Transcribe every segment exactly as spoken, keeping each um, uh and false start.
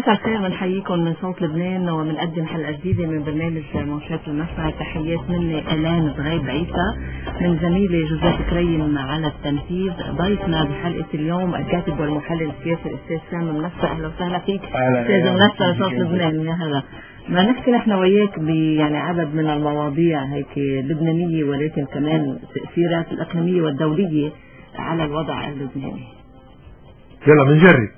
مساء الخير، بنحييكم من صوت لبنان وبنقدم حلقة جديدة من برنامج موشات المساء. تحيات مني إلان زغيب عيسى، من زميلي جوزيف كريم على التنفيذ. ضيفنا بحلقة اليوم الكاتب والمحلل السياسي الأستاذ سامي منصر. أهلا وسهلا فيك أستاذ منصر صوت لبنان. يا هلا، ما نحكي نحن وياك يعني عدد من المواضيع هيك لبنانية، ولكن كمان تأثيرات الإقليمية والدولية على الوضع اللبناني. يلا بنجرب.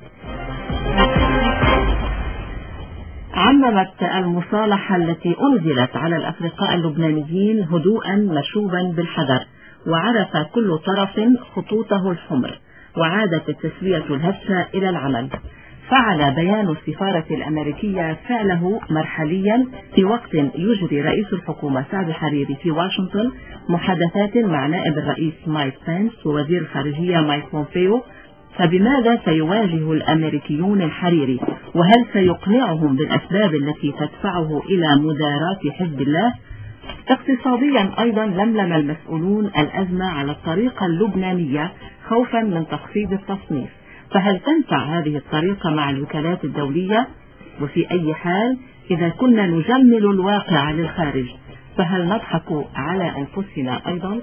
عممت المصالحة التي أنزلت على الأفرقاء اللبنانيين هدوءا مشوبا بالحذر، وعرف كل طرف خطوطه الحمر، وعادت التسوية الهشة إلى العمل. فعل بيان السفارة الأمريكية فعله مرحليا في وقت يجري رئيس الحكومة سعد حريري في واشنطن محادثات مع نائب الرئيس مايك بنس ووزير الخارجية مايك بومبيو. فبماذا سيواجه الأمريكيون الحريري؟ وهل سيقنعهم بالأسباب التي تدفعه إلى مداراة حزب الله؟ اقتصاديا أيضا لملم المسؤولون الأزمة على الطريقة اللبنانية خوفا من تخفيض التصنيف، فهل تنفع هذه الطريقة مع الوكالات الدولية؟ وفي أي حال إذا كنا نجمل الواقع للخارج فهل نضحك على أنفسنا أيضا؟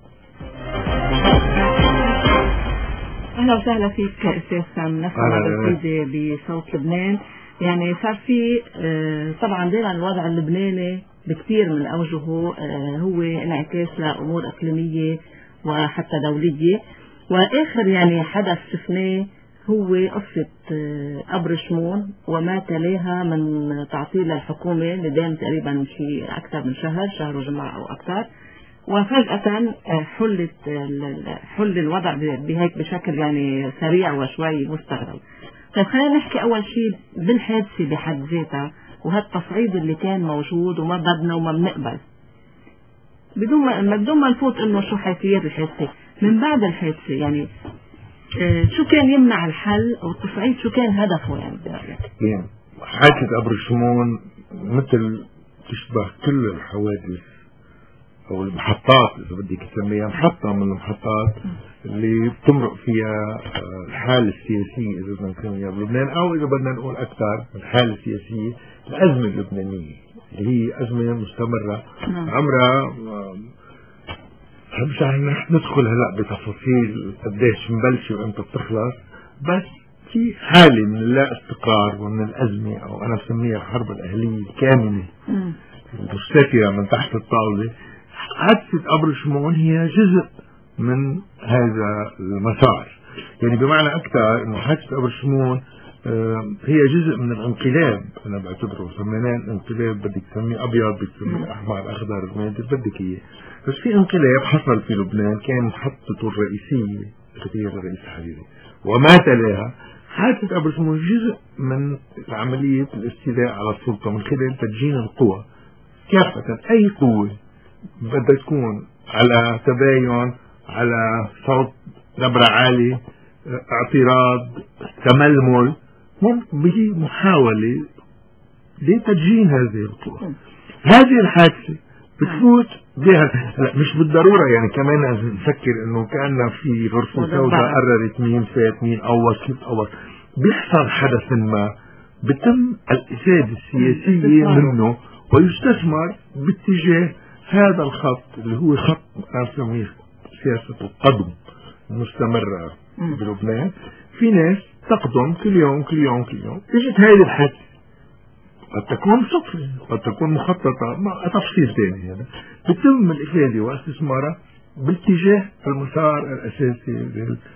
أهلا وسهلا فيك أستاذ سام. نسمع بالجديد بصوت لبنان. يعني صار في طبعا دائما الوضع اللبناني بكثير من أوجهه هو انعكاس لأمور إقليمية وحتى دولية، وآخر يعني حدث شفناه هو قصة قبر شمون وما تلاها من تعطيل الحكومة اللي دام تقريبا شيء أكثر من شهر شهر وجمعة أو أكثر، وفجأة حلت حل الوضع بهيك بشكل يعني سريع وشوي مستغرب. طيب خلينا نحكي أول شيء بالحادثة بحد ذاتها وهالتصعيد اللي كان موجود وما بدنا وما بنقبل، بدون ما بدون ما نفوت إنه شو حيثيات الحادثة. من بعد الحادثة يعني آه شو كان يمنع الحل والتصعيد، شو كان هدفه يعني برأيك؟ يعني حادثة قبر شمون مثل تشبه كل الحوادث أو المحطات إذا بدك تسميها محطة من المحطات اللي بتمرق فيها الحالة السياسية إذا بدنا نسميها بلبنان، أو إذا بدنا نقول أكثر الحالة السياسية الأزمة اللبنانية اللي هي أزمة مستمرة عمرها مش رح ندخل هلا بتفاصيل قديش مبلشة وإمتى بتخلص، بس في حالة من اللا استقرار ومن الأزمة، أو أنا بسميها الحرب الأهلية الكامنة المستترة من تحت الطاولة. حادثة قبر شمون هي جزء من هذا المسار، يعني بمعنى أكثر إنه حادثة قبر شمون هي جزء من الانقلاب. أنا بعتبره سميناه الانقلاب، بدك تسميه أبيض بدك تسميه أحمر أخضر ما بدك إياه، بس في انقلاب حصل في لبنان كان محطته الرئيسية اغتيال الرئيس حريري وما تلاها. حادثة قبر شمون جزء من عملية الاستيلاء على السلطة من خلال تدجين القوى كافة. أي قوة بدها تكون على تباين، على صوت نبرة عالي، اعتراض، تململ، به محاولة لتدجين هذه القوى. هذه الحادثة بتفوت بها، لا مش بالضرورة يعني كمان نفكر انه كأننا في غرفة سوداء قررت مين فات مين أول كيف أول. بيحصل حدث ما بتم الإفادة السياسية منه ويستثمر باتجاه هذا الخط اللي هو خط نسميه سياسة القدم المستمرة بلبنان. في ناس تقدم كل يوم كل يوم كل يوم. اجت هذه الحادثة، قد تكون صدفة قد تكون مخططة مع تفصيل ثاني. هذا بتم الإفادة واستثمارها باتجاه المسار الأساسي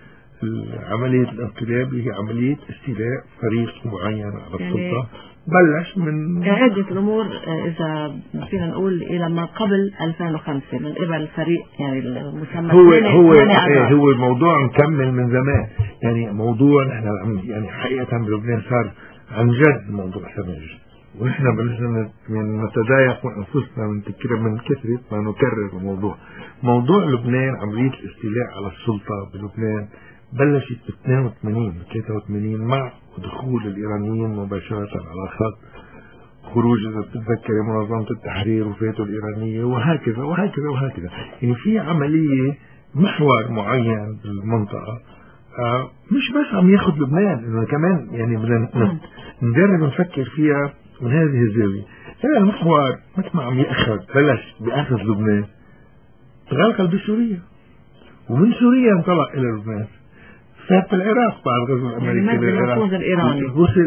لعملية الانقلاب اللي هي عملية استيلاء فريق معين على السلطة. بلش من عدة الأمور إذا فينا نقول إلى ما قبل ألفين وخمسة من قبل الفريق يعني المسمى هو هو ايه هو الموضوع مكمل من زمان. يعني موضوع نحن يعني حقيقة بلبنان صار عن جد موضوع سمج، ونحن بلشنا نتضايق من أنفسنا من تكرر من كثرة ما نكرر الموضوع. موضوع لبنان عملية الاستيلاء على السلطة بلبنان بلشت ب اثنين وثمانين ثلاثة وثمانين مع دخول الإيرانيين مباشرة على خط خروج إذا بتتذكر منظمة التحرير وفاتوا الإيرانية وهكذا وهكذا وهكذا. يعني في عملية محور معين بالمنطقة آه مش بس عم ياخد لبنان، انه كمان يعني بدنا نجرب نفكر فيها من هذه الزاوية. هذا المحور مثل ما عم يأخذ بلش بأخذ لبنان تغلغل بسوريا، ومن سوريا انطلق إلى لبنان، فات العراق بعد الغزو الأمريكي يعني للعراق الإيراني وصل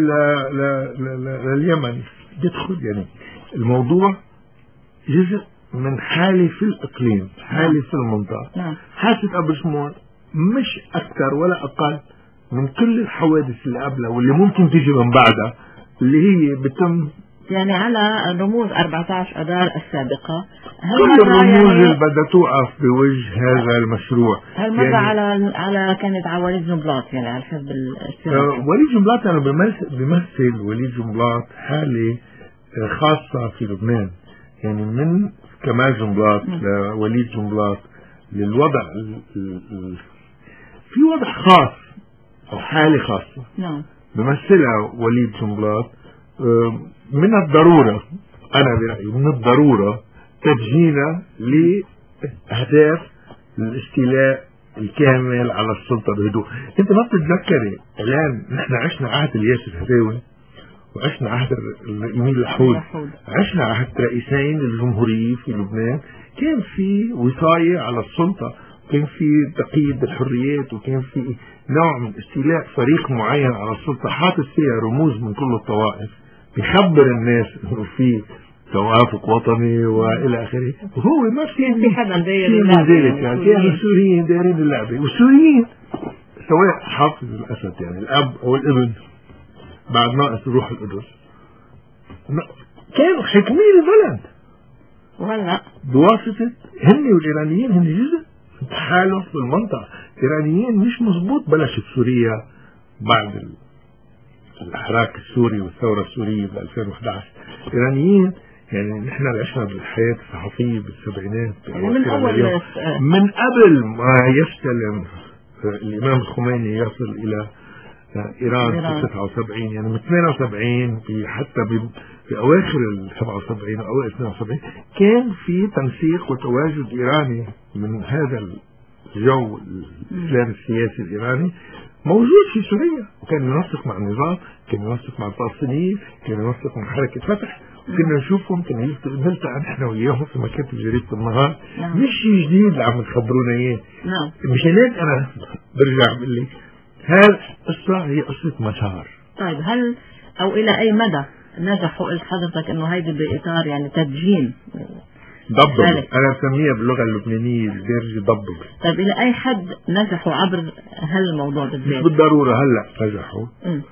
لليمن يدخل. يعني الموضوع جزء من حالة في الإقليم، حالة في المنطقة. نعم. حادثة أبو شمول مش أكثر ولا أقل من كل الحوادث اللي قبلها واللي ممكن تيجي من بعدها، اللي هي بتم يعني على رموز أربعة عشر أذار السابقة. كل الرموز اللي بدها توقف بوجه هذا المشروع. هالمرة يعني على على كانت على وليد جنبلاط، يعني على الحزب الاشتراكي. وليد جنبلاط أنا بمثل, بمثل وليد جنبلاط حالة خاصة في لبنان، يعني من كمال جنبلاط لوليد جنبلاط للوضع ال ال ال في وضع خاص أو حالة خاصة. نعم. بمثلها وليد جنبلاط. من الضرورة، أنا برأيي من الضرورة تدجينا لأهداف الاستيلاء الكامل على السلطة بهدوء. انت ما بتتذكري الآن نحن عشنا عهد الياس الهداوي وعشنا عهد الإميل الحود، عشنا عهد رئيسين للجمهورية في لبنان، كان في وصاية على السلطة، كان في تقييد الحريات، وكان في نوع من استيلاء فريق معين على السلطة حاطط فيها رموز من كل الطوائف، بيخبر الناس انه في توافق وطني والى اخره، وهو ما في في حدا داير اللعبه. يعني كانوا السوريين دايرين اللعبه، والسوريين سواء حافظ الاسد يعني الاب او الابن بعد ناقص روح القدس كانوا حاكمين البلد، وهلا بواسطه هن والايرانيين هن جزء تحالف بالمنطقه. الايرانيين مش مزبوط بلشت سوريا بعد الحراك السوري والثوره السوريه ب ألفين وأحد عشر. الايرانيين يعني نحن عشنا بالحياه الصحفيه بالسبعينات من اول من قبل ما يستلم الامام الخميني يصل الى ايران في ستة وسبعين، يعني من ثمانية وسبعين حتى في اواخر ال سبعة وسبعين او اوائل اثنين وسبعين كان في تنسيق وتواجد ايراني من هذا الجو الاسلامي السياسي الايراني موجود في سوريا، وكان ينسق مع النظام، كان ينسق مع الفلسطينيين، كان ينسق مع حركة فتح، وكنا نشوفهم، كنا نلتقى نحن وياهم في مكاتب جريدة النهار. نعم. مش شيء جديد اللي عم تخبرونا اياه. نعم. مشان هيك انا برجع بقول لك هذه القصة هي قصة مسار. طيب هل او الى اي مدى نجحوا قلت حضرتك انه هيدي باطار يعني تدجين ضبط، انا بسميها باللغه اللبنانيه الدارجه ضبط. طيب الى اي حد نجحوا عبر هالموضوع بالذات؟ مش بالضروره هلا نجحوا،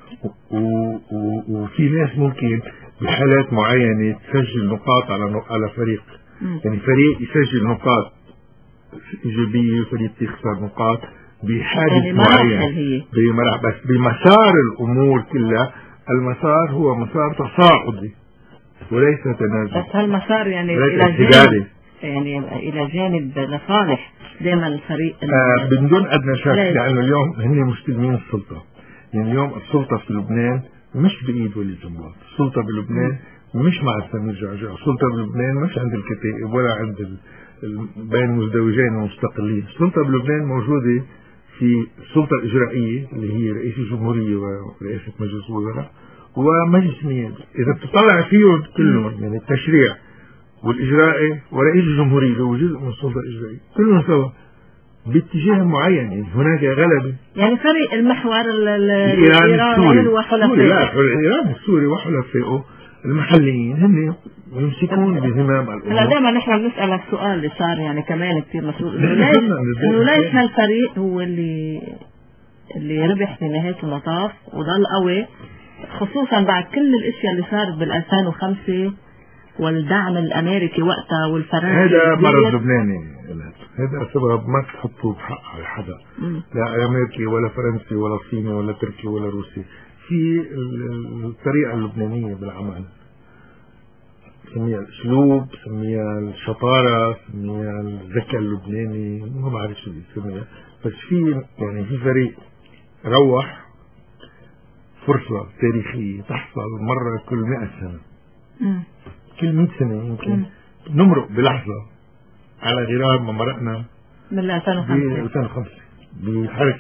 وفي ناس ممكن بحالات معينه تسجل نقاط على على فريق. م. يعني فريق يسجل نقاط ايجابيه وفريق يخسر نقاط بحادث يعني معين بمراحل، بس بمسار الامور كلها المسار هو مسار تصاعدي وليس تنازل. بس هالمسار يعني الى جانب يعني الى جانب لصالح دائما الفريق آه بدون ادنى شك، لانه اليوم هن مستلمين السلطه. يعني اليوم السلطه في لبنان مش بايد وليد جنبلاط، السلطه بلبنان مش مع سمير جعجع، السلطه بلبنان مش عند الكتائب ولا عند ال... بين المزدوجين المستقلين، السلطه بلبنان موجوده في السلطه الاجرائيه اللي هي رئيس الجمهوريه ورئاسه مجلس الوزراء ومجلس النيابه. اذا بتطلع فيهم كلهم يعني التشريع والاجرائي ورئيس الجمهوريه اللي هو جزء من السلطه الاجرائيه كلهم سوا باتجاه معين. يعني هناك غلبه، يعني فريق المحور الايراني السوري وحلفائه، لا الايراني السوري وحلفائه المحليين هن يمسكون بزمام الامور. هلا دائما نحن بنسالك سؤال اللي صار يعني كمان كثير مسؤول، انه ليش انه ليش هالفريق هو اللي اللي ربح في نهايه المطاف وضل قوي، خصوصا بعد كل الاشياء اللي صارت بال ألفين وخمسة والدعم الامريكي وقتها والفرنسي. هذا مرض لبناني، هذا سبب ما تحطوا بحق على حدا، لا امريكي ولا فرنسي ولا صيني ولا تركي ولا روسي، في الطريقه اللبنانيه بالعمل، سميها الاسلوب، سميها الشطاره، سميها الذكاء اللبناني، ما بعرف شو بيسميها، بس في يعني في فريق روح فرصه تاريخيه تحصل مره كل مئة سنه. م. كل مئة سنه يمكن م. نمرق بلحظه على غرار ما مرقنا من ألفين وخمسة بحركه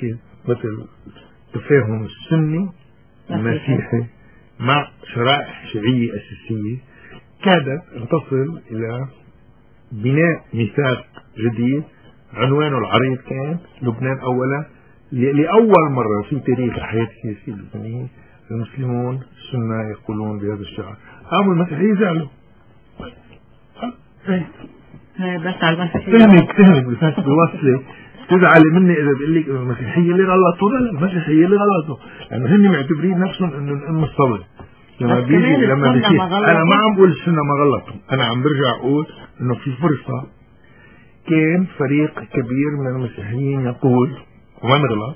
مثل تفاهم السني المسيحي مع شرائح شيعية أساسية كادت أن تصل إلى بناء ميثاق جديد عنوانه العريض كان لبنان أولا. لأول مرة في تاريخ الحياة السياسية اللبنانية المسلمون السنة يقولون بهذا الشعار. قاموا المسيحيين زعلوا بس على المسيحية فهمك فهمك بس بوصلة تزعلي مني إذا بقول لك المسيحية اللي غلطوا. لا المسيحية اللي غلطوا لأنه يعني هن معتبرين نفسهم إنه الأم الصبر. لما بيجي لما بيجي أنا ما عم بقول السنة ما غلطوا، أنا عم برجع أقول إنه في فرصة كان فريق كبير من المسيحيين يقول وما نغلط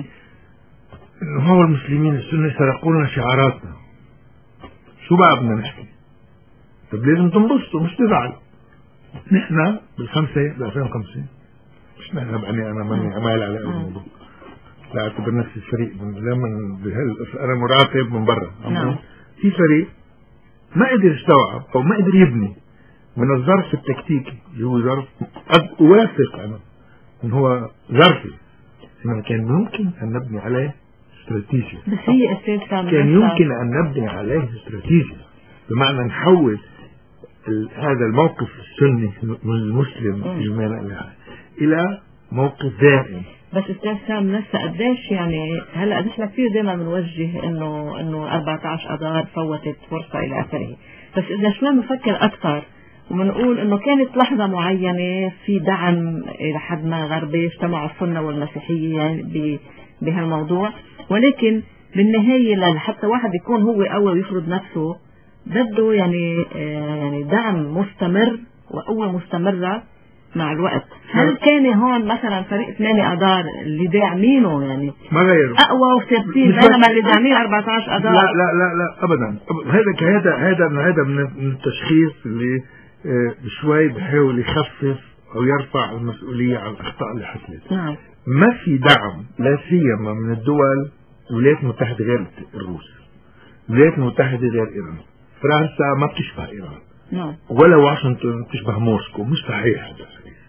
إنه هو المسلمين السنة سرقوا لنا شعاراتنا، شو بقى بدنا نحكي؟ طب لازم تنبسطوا مش تزعلوا. نحن بالخمسة ب ألفين وخمسة مش نحن بعني أنا ماني عمال على الموضوع، لا أعتبر نفسي فريق من لما بهال أنا مراقب من برا. نعم. في فريق ما قدر يستوعب أو ما قدر يبني من الظرف التكتيكي اللي هو ظرف قد أوافق أنا إن هو ظرفي إنه كان ممكن أن نبني عليه استراتيجية. بس هي أساسا كان يمكن أن نبني عليه استراتيجية بمعنى نحول هذا الموقف السني من المسلم إجمالا إلى موقف دائم. بس استاذ سام لسه قديش يعني هلا نحن كثير دائما بنوجه انه انه أربعة عشر اذار فوتت فرصه الى اخره، بس اذا شوي بنفكر اكثر وبنقول انه كانت لحظه معينه في دعم الى حد ما غربي اجتمعوا السنه والمسيحيه يعني بهالموضوع، ولكن بالنهايه حتى واحد يكون هو قوي ويفرض نفسه بده يعني آه يعني دعم مستمر وقوه مستمره مع الوقت. هل كان هون مثلا فريق ثمانية اذار اللي داعمينه يعني ما غيره اقوى وثابتين بينما اللي داعمين أربعة عشر اذار؟ لا لا لا لا ابدا. هذا هذا هذا هذا من التشخيص اللي شوي بحاول يخفف او يرفع المسؤوليه عن الاخطاء اللي حصلت. نعم. ما في دعم لا سيما من الدول الولايات المتحده غير الروس، الولايات المتحده غير ايران، فرنسا ما بتشبه ايران. نعم. ولا واشنطن بتشبه موسكو، مش صحيح هذا.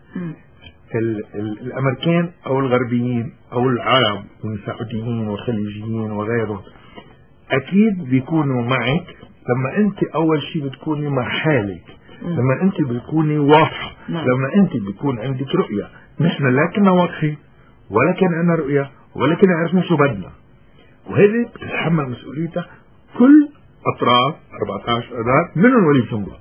ال ال الامريكان او الغربيين او العرب والسعوديين والخليجيين وغيرهم اكيد بيكونوا معك لما انت اول شيء بتكوني مع حالك، لما انت بتكوني واضحه، لما انت بيكون عندك رؤيه. نحن لا كنا واضحين ولا كان عندنا رؤيه ولا كنا عرفنا شو بدنا، وهذه بتتحمل مسؤوليتها كل اطراف أربعة عشر اذار منهم ولي سنبلاط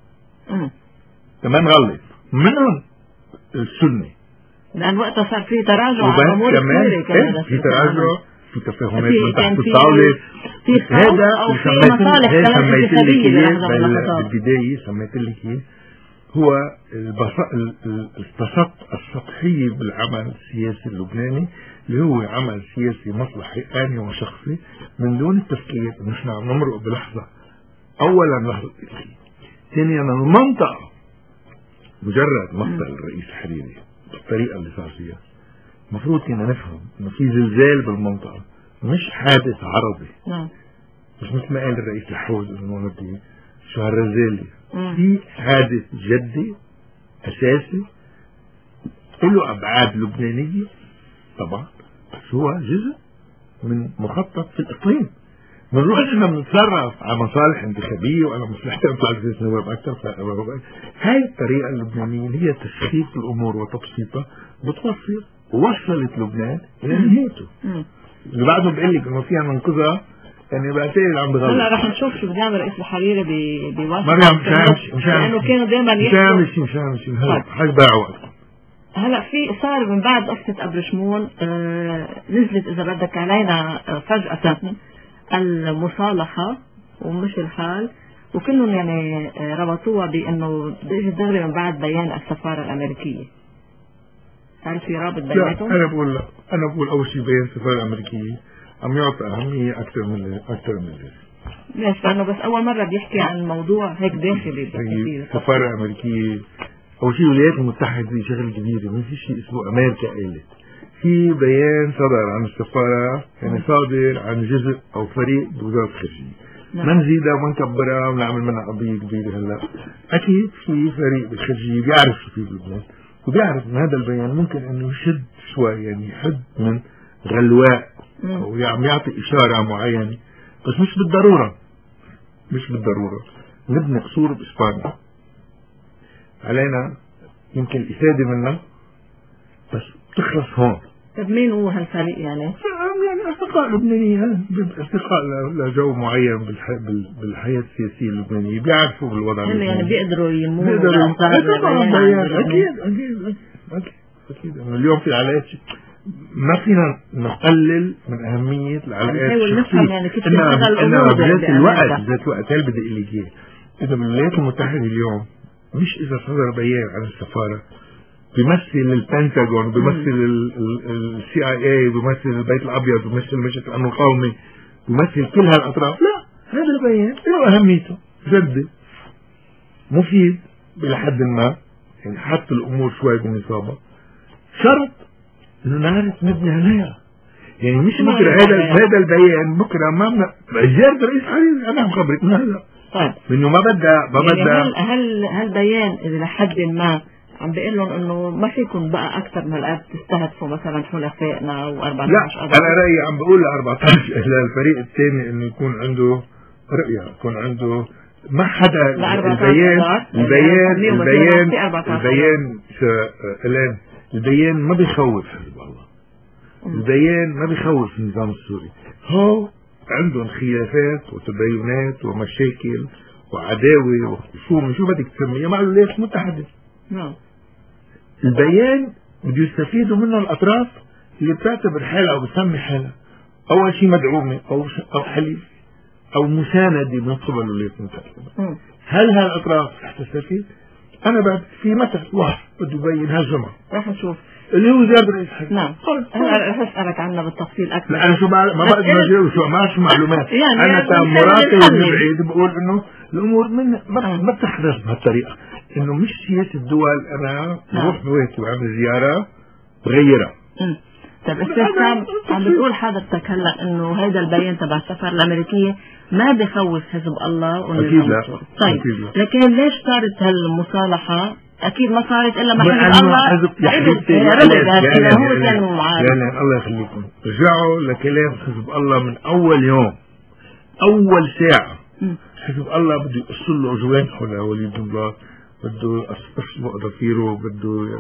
كمان غلط، منهم السنة، لأن وقتها صار في تراجع على أمور كثيرة كمان. في تراجع، في تفاهمات من تحت الطاولة، هذا أو في مصالح كمان اقتصادية بالبداية سميت لك هو البساط السطحي بالعمل السياسي اللبناني اللي هو عمل سياسي مصلحي آني وشخصي من دون التفكير. نحن عم نمرق بلحظة أولا لحظة تاريخية، ثانيا المنطقة مجرد مقتل الرئيس الحريري بالطريقة اللي صار فيها المفروض كنا نفهم انه في زلزال بالمنطقة، مش حادث عرضي. نعم. مش مثل ما قال الرئيس الحوز انه شو هالرزالة، في حادث جدي اساسي له ابعاد لبنانية طبعا، بس هو جزء من مخطط في الاقليم. بنروح احنا بنتصرف على مصالح انتخابيه وعلى مصلحه بتاع الجيش نواب اكثر. هاي الطريقه اللبنانيه هي تسخيف الامور وتبسيطها بتوصل ووصلت لبنان الى نهايته. اللي بعده بقول لك انه فيها ننقذها يعني بعتقد عم بغلط. هلا رح نشوف شو بيعمل رئيس الحريري بواشنطن. مريم مش عامل مش لانه كانوا دائما يحكوا مش مش مش مش حاج باع وقت. هلا في صار من بعد قصه ابو شمون آه نزلت اذا بدك علينا آه فجاه المصالحة ومش الحال، وكلهم يعني ربطوها بأنه بيجي دغري من بعد بيان السفارة الأمريكية. هل في رابط بيناتهم؟ لا أنا بقول لا أنا بقول أول شيء بيان السفارة الأمريكية عم يعطي أهمية أكثر من أكثر من ذلك. ليش؟ لأنه بس أول مرة بيحكي عن موضوع هيك داخلي. السفارة الأمريكية أول شيء الولايات المتحدة شغل كبير، ما في شيء اسمه أمريكا قالت. في بيان صدر عن السفارة يعني صادر عن جزء أو فريق بوزارة الخارجية. ما نزيدها وما نكبرها ونعمل منها قضية كبيرة. هلا أكيد في فريق بالخارجية بيعرف شو في بلبنان وبيعرف إن هذا البيان ممكن إنه يشد شوي يعني يحد من غلواء وعم يعطي إشارة معينة، بس مش بالضرورة مش بالضرورة نبني قصور بإسبانيا علينا يمكن الإفادة منها بس تخلص هون. طب مين هو هالفريق يعني؟ يعني أصدقاء لبنانيين، أصدقاء لجو معين بالحياة السياسية اللبنانية بيعرفوا بالوضع اللبناني، يعني بيقدروا يمونوا بيقدروا أكيد أكيد أكيد أكيد أكيد. اليوم في علاقات ما فينا نقلل من أهمية العلاقات الشخصية، يعني كيف إنها ذات الوقت ذات وقت هل بدي أقول لك إذا بالولايات المتحدة اليوم مش إذا صدر بيان عن السفارة بيمثل البنتاغون، بيمثل السي اي اي، بيمثل البيت الابيض، بيمثل مجلس الامن القومي، بيمثل كل هالاطراف، لا هذا البيان له اهميته جدا مفيد الى حد ما، يعني حط الامور شوي بالنصابه، شرط انه نعرف نبني عليها. يعني مش بكره هذا هذا البيان بكره ما زياره رئيس حريري انا مخبرك من هذا طيب انه ما بدها ما بدها يعني هل هل هالبيان اذا لحد ما عم بيقول لهم انه ما فيكم بقى اكثر من الاب تستهدفوا مثلا حلفائنا و أربعة عشر لا انا رايي عم بقول ل أربعة عشر للفريق الثاني انه يكون عنده رؤيه، يكون عنده ما حدا البيان البيان البيان البيان الان البيان ما بيخوف حزب الله، البيان ما بيخوف النظام السوري، هو عندهم خلافات وتباينات ومشاكل وعداوه وخصوم شو بدك تسميها مع الولايات المتحده. نعم البيان بده يستفيدوا منه الاطراف اللي بتعتبر حالها او بتسمي حالها اول شيء مدعومه او او حليف او مسانده من قبل الولايات المتحده. هل هالاطراف رح تستفيد؟ انا بعد في مثل واحد بده يبين هالجمعه رح نشوف اللي هو زياد رئيس حزب. نعم هلا رح اسالك عنها بالتفصيل اكثر. انا شو ما بقدر اجاوب شو ما شو معلومات يعني انا كمراقب من بعيد بقول انه الامور من ما, ما بتحدث بهالطريقه، انه مش سياسه الدول انا بروح بوقتي وعمل زياره بغيرها. طيب استاذ سام عم بتقول حضرتك هلا انه هذا البيان تبع السفاره الامريكيه ما بخوف حزب الله اكيد لا. طيب أكيد لا. لكن ليش صارت هالمصالحه؟ اكيد ما صارت الا ما حزب الله حزب يا حبيبتي هو كان معارض. لا الله يخليكم رجعوا لكلام حزب الله من اول يوم اول ساعه. م. حزب الله بده يقص له جوانحه لوليد الله، بده يقص ضفيره، بده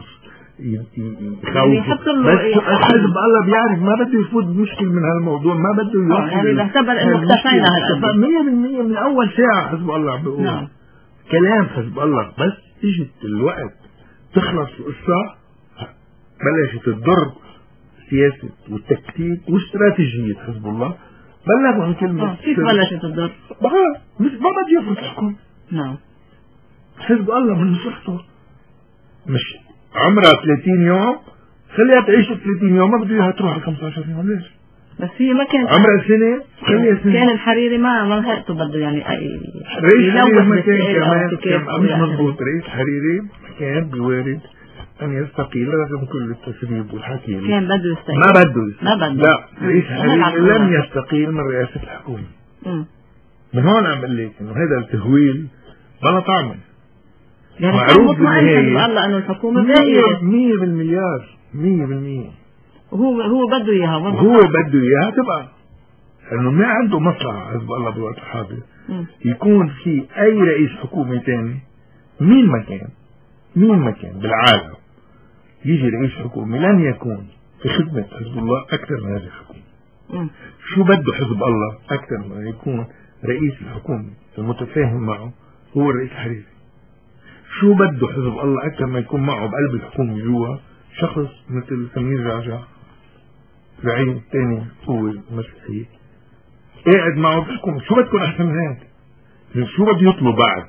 يخوف، بس حزب الله بيعرف ما بده يفوت بمشكل من هالموضوع، ما بده يوصل يعني اعتبر انه اكتفينا مية بالمية من اول ساعه. حزب الله عم بيقول نعم. كلام حزب الله بس اجت الوقت تخلص القصه بلشت تضر سياسه والتكتيك واستراتيجيه حزب الله، بلغوا عن كلمه كيف بلشت تضر؟ مش ما بده يفوت الحكم. نعم حزب الله من مصلحته مش عمرها ثلاثين يوم خليها تعيش ثلاثين يوم، ما بده اياها تروح ل خمسة عشر يوم. ليش؟ بس هي ما كانت عمرها سنه خليها سنه. كان الحريري ما ما لحقته بده يعني اي رئيس حريري ما كان كمان مش مضبوط. رئيس حريري كان بوارد ان يستقيل رغم كل التسريب والحكي، كان بده يستقيل ما بده ما بده لا رئيس حريري لم يستقيل من رئاسه الحكومه. م. من هون عم بقول لك انه هذا التهويل بلا طعمه يعني معروف بالنهاية الله انه الحكومة باقية مية بالمليار مية بالمية وهو هو بده اياها هو بده اياها تبقى، لانه ما عنده مصلحة حزب الله بالوقت الحاضر يكون في اي رئيس حكومة ثاني مين ما كان مين ما كان بالعالم يجي رئيس حكومة لن يكون في خدمة حزب الله اكثر من هذه الحكومة. شو بده حزب الله اكثر من يكون رئيس الحكومة المتفاهم معه هو الرئيس حريري؟ شو بده حزب الله أكثر ما يكون معه بقلب الحكومة جوا شخص مثل سمير جعجع زعيم ثاني قوة مسيحية قاعد معه بالحكومة؟ شو بدكم أحسن من هيك؟ شو بده يطلب بعد؟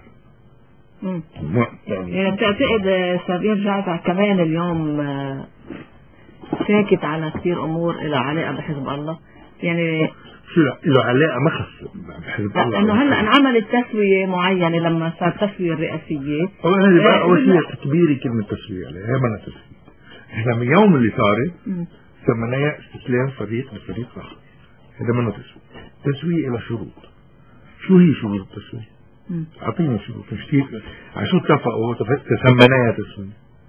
يعني يعني بتعتقد سمير جعجع كمان اليوم ساكت على كثير أمور إلها علاقة بحزب الله؟ يعني شو لا له علاقه ما خص بحزب الله لانه هلا انعملت تسويه معينه لما صار تسويه الرئاسيه. هذه بقى اول شيء كبيره كلمه تسويه عليها هي ما تسويه. احنا من اليوم اللي صارت سميناها استسلام فريق لفريق اخر، هذا منه تسويه. تسويه الى شروط. شو هي شروط التسويه؟ اعطيني شروط مش كيف على شو اتفقوا سميناها تسويه.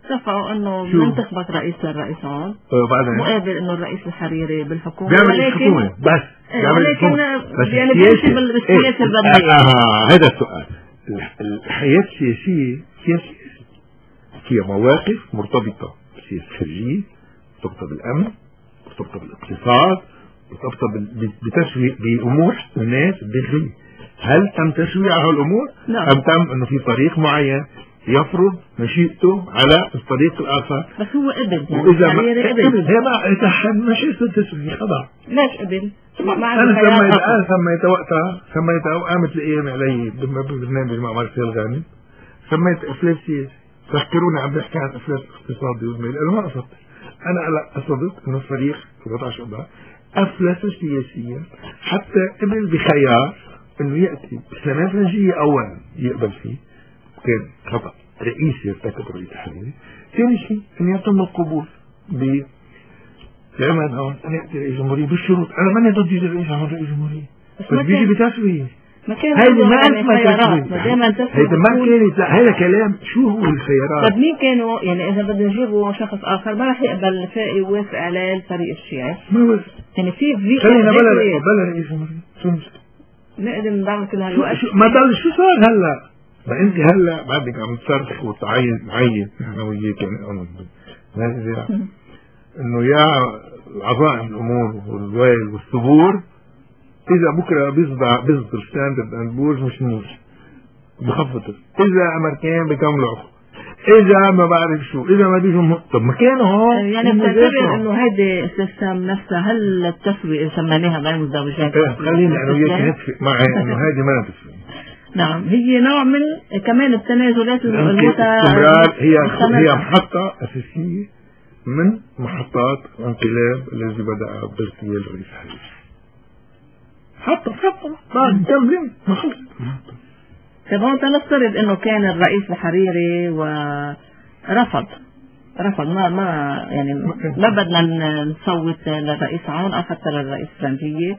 اتفقوا انه من تخبط رئيس للرئيس عون مقابل انه الرئيس الحريري بالحكومه ولكن بس ولكن يعني بيمشي بالسياسه الرمزيه. اه هذا السؤال. الحياه السياسيه سياسيه فيها مواقف مرتبطه بالسياسه الخارجيه، مرتبطه بالامن، مرتبطه بالاقتصاد، مرتبطه بتسويق بامور الناس الداخليه. هل تم تسويق على الامور؟ نعم. ام تم انه في طريق معين يفرض مشيئته على الطريق الاخر؟ بس هو قبل يعني واذا ما قبل هي ما اذا مشيئته التسويق خضع. ليش قبل؟ انا سميت انا سميت وقتها سميت قامت الايام علي ببرنامج مع مارسيل غانم سميت افلاس سياسي. تذكروني عم بحكي عن افلاس اقتصادي والمالي، انا ما قصدت. انا لا قصدت انه الفريق سبعة عشر ابريل افلس سياسيا حتى قبل بخيار انه ياتي بسنه فرنجيه اولا يقبل فيه، كان خطا رئيسي يرتكب رئيس الحريري. ثاني شيء ان يتم القبول ب لعمل هون ان ياتي رئيس جمهوريه بالشروط. انا ماني ضد يجي رئيس هون رئيس جمهوريه، بس بيجي بتسويه. هيدي ما اسمها خيارات، هيدا ما كانت، لا هذا كلام. شو هو الخيارات؟ طب مين كانوا يعني اذا بدنا نجيبوا شخص اخر ما راح يقبل فائي يوافق على الفريق الشيعي؟ ما وافق. يعني في في خلينا بلا بلا رئيس جمهوريه. شو المشكله؟ نقدر نعمل كل هالوقت. ما ضل شو صار هلا؟ ما انت هلا بعدك عم تصرخ وتعين معين نحن وياك يعني انه يا عظائم الامور والويل والثبور اذا بكره بيصدع بيصدر ستاندرد اند بورز مش منيح بخفض، اذا امريكان بيكملوا، اذا ما بعرف شو، اذا ما بيجوا. طب ما كانوا هون يعني بتعتبر انه هيدي السيستم نفسها هل التسوية سميناها بين مزدوجات؟ خلينا انا وياك نتفق معي انه هيدي ما تسوي. نعم هي نوع من كمان التنازلات المتعة. هي هي محطة اساسية من محطات الانقلاب الذي بدأ باغتيال الرئيس الحريري. حتى حتى بعد كم ما خلص. طيب هون تنفترض انه كان الرئيس الحريري ورفض رفض ما ما يعني ما بدنا نصوت للرئيس عون او حتى للرئيس فرنجية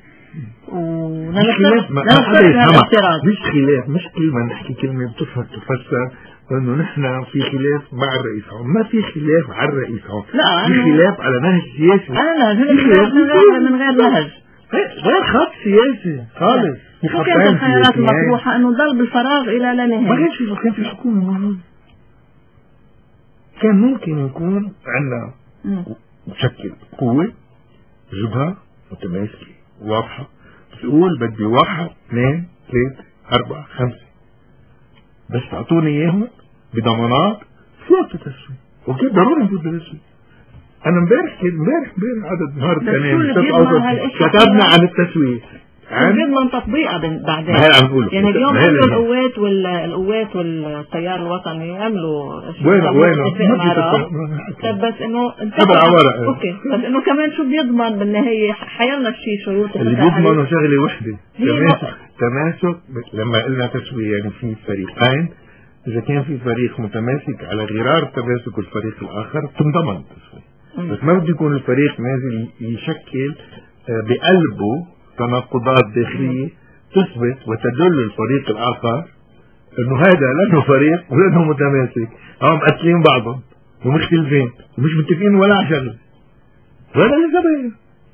ونفترض الاعتراض. مش خلاف، مش كلمة نحكي كلمة بتفهم تفسر انه نحن في خلاف مع الرئيس عون. ما في خلاف على الرئيس عون، لا في خلاف على نهج سياسي. لا لا من غير نهج، غير خط سياسي خالص. شو كانت الخيارات المطروحة؟ انه ضل بالفراغ الى لا نهاية. ما كانش في كان في حكومة موجودة. كان ممكن يكون عندنا مشكل قوة جبهة متماسكة واضحة بتقول بدي واحد اثنين ثلاثة أربعة خمسة، بس تعطوني اياهم بضمانات فوق التسوية. وكيف ضروري نفوت بالتسوية. انا امبارح امبارح امبارح عدد نهار كمان كتبنا عن التسوية بيضمن تطبيقها بعدين. يعني اليوم عملوا القوات والقوات والتيار الوطني عملوا وين وين طب بس انه اوكي بس انه كمان شو بيضمن بالنهايه حيلا شيء شروط اللي بيضمنوا شغله وحده تماسك تماسك. لما قلنا تسوية يعني في فريقين، اذا كان في فريق متماسك على غرار تماسك الفريق الاخر تنضمن التسوية. بس ما بده يكون الفريق نازل يشكل بقلبه تناقضات داخلية تثبت وتدل الفريق الآخر انه هذا لانه فريق ولانه متماسك هم قاتلين بعضهم ومختلفين ومش متفقين ولا على شغله ولا لزباين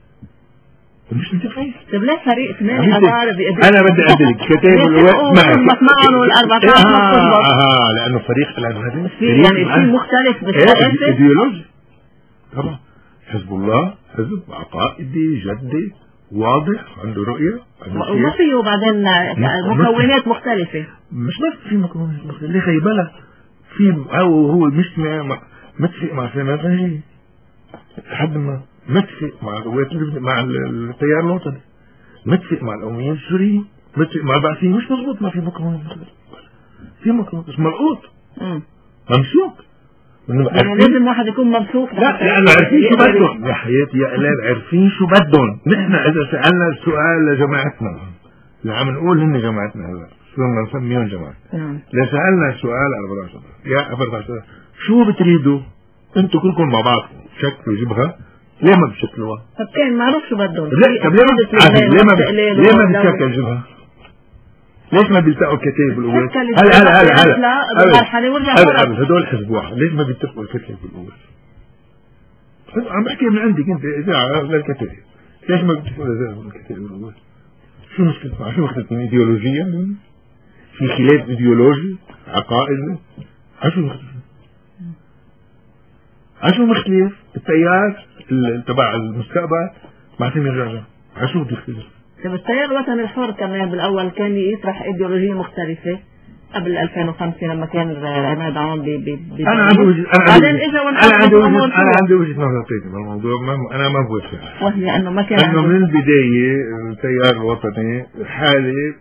مش متفقين. طيب ليه فريق اثنين حضارة انا بدي ادلك كتاب الوقت معهم والاربعة اه لانه فريق لانه يعني في مختلف بالسياسة ايديولوجي طبعا. حزب الله حزب عقائدي جدي واضح عنده رؤية وما فيه وبعدين مكونات مختلفة. مش بس في مكونات مختلفة اللي خيبلة في أو هو مش مع متفق مع سنة فرنجية لحد ما متفق مع القوات مع التيار الوطني، متفق مع القوميين السوريين، متفق مع البعثيين. مش مظبوط ما في مكونات مختلفة، في مكونات بس ملقوط ممسوك. يعني لازم واحد يكون ممسوك. لا لأنه عارفين شو بدهم يا حياتي يا قلال، عارفين شو بدهم. نحن إذا سألنا السؤال لجماعتنا اللي عم نقول هن جماعتنا هلا صرنا نسميهم جماعة، لو سألنا السؤال أربعة عشر يا أربعة عشر شو بتريدوا أنتوا كلكم مع بعض شكلوا جبهة، ليه ما بتشكلوها؟ طب كان معروف شو بدهم. لا طب ليه ما ليه ما ليه ما بتشكل جبهة؟ ليش ما بيلتقوا الكتائب الأول؟ هلا هلا هلا هلا هلا هدول حزب واحد، ليش ما بيتفقوا الكتائب الأول؟ عم بحكي من عندك أنت إذاعة للكتائب، ليش ما بيتفقوا الكتائب الأول؟ شو مشكلة؟ شو مختلفين إيديولوجيا؟ في خلاف إيديولوجي؟ عقائد؟ عشو مختلفين؟ عشو مختلف؟ التيار تبع المستقبل مع سمير جعجع، عشو بده يختلف؟ طب التيار الوطني الحر كمان بالأول كان يطرح إيديولوجية مختلفة قبل ألفين وخمسة لما كان عماد عون ب ب أنا عندي وجهة أنا عندي وجهة أنا عندي وجهة أنا عندي وجهة نظر ثانية بالموضوع، أنا ما بوافق، وهي إنه ما كان إنه من البداية التيار الوطني حالة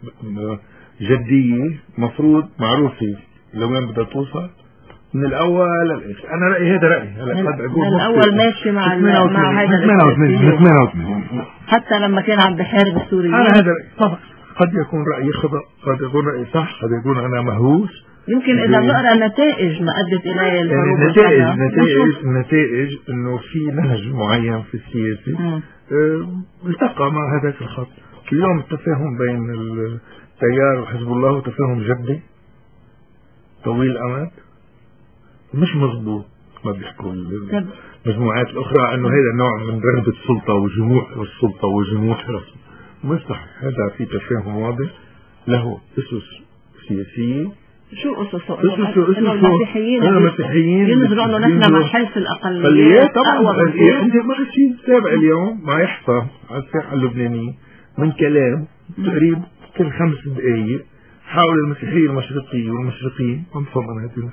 جدية مفروض معروفة لوين بدها توصل من الأول للآخر. أنا رأيي هذا رأيي هلا قد أقول من الأول ماشي مع مع هذا ثمانية حتى لما كان عم بحارب السوريين. أنا هذا رأيي طبعا، قد يكون رأيي خطأ، قد يكون رأيي صح، قد يكون أنا مهووس. يمكن إذا بنقرأ النتائج ما أدت إليه الحروب. يعني نتائج نتائج نتائج إنه في نهج معين في السياسة التقى مع هذاك الخط. اليوم التفاهم بين التيار وحزب الله وتفاهم جدي طويل الأمد مش مضبوط. ما بيحكوا المجموعات الأخرى إنه هذا نوع من رغبة السلطة وجموع السلطة وجموع حرص. مش صح، هذا في تفاهم واضح له أسس سياسية. شو أسسه؟ أسسه إنه المسيحيين المسيحيين ينظروا إنه نحن من حيث الأقليات طبعا. أنت ما شيء تابع اليوم ما يحصل على الساحة اللبنانية من كلام تقريبا كل خمس دقائق حول المسيحية المشرقية والمشرقيين ومفهوم أنا هذول.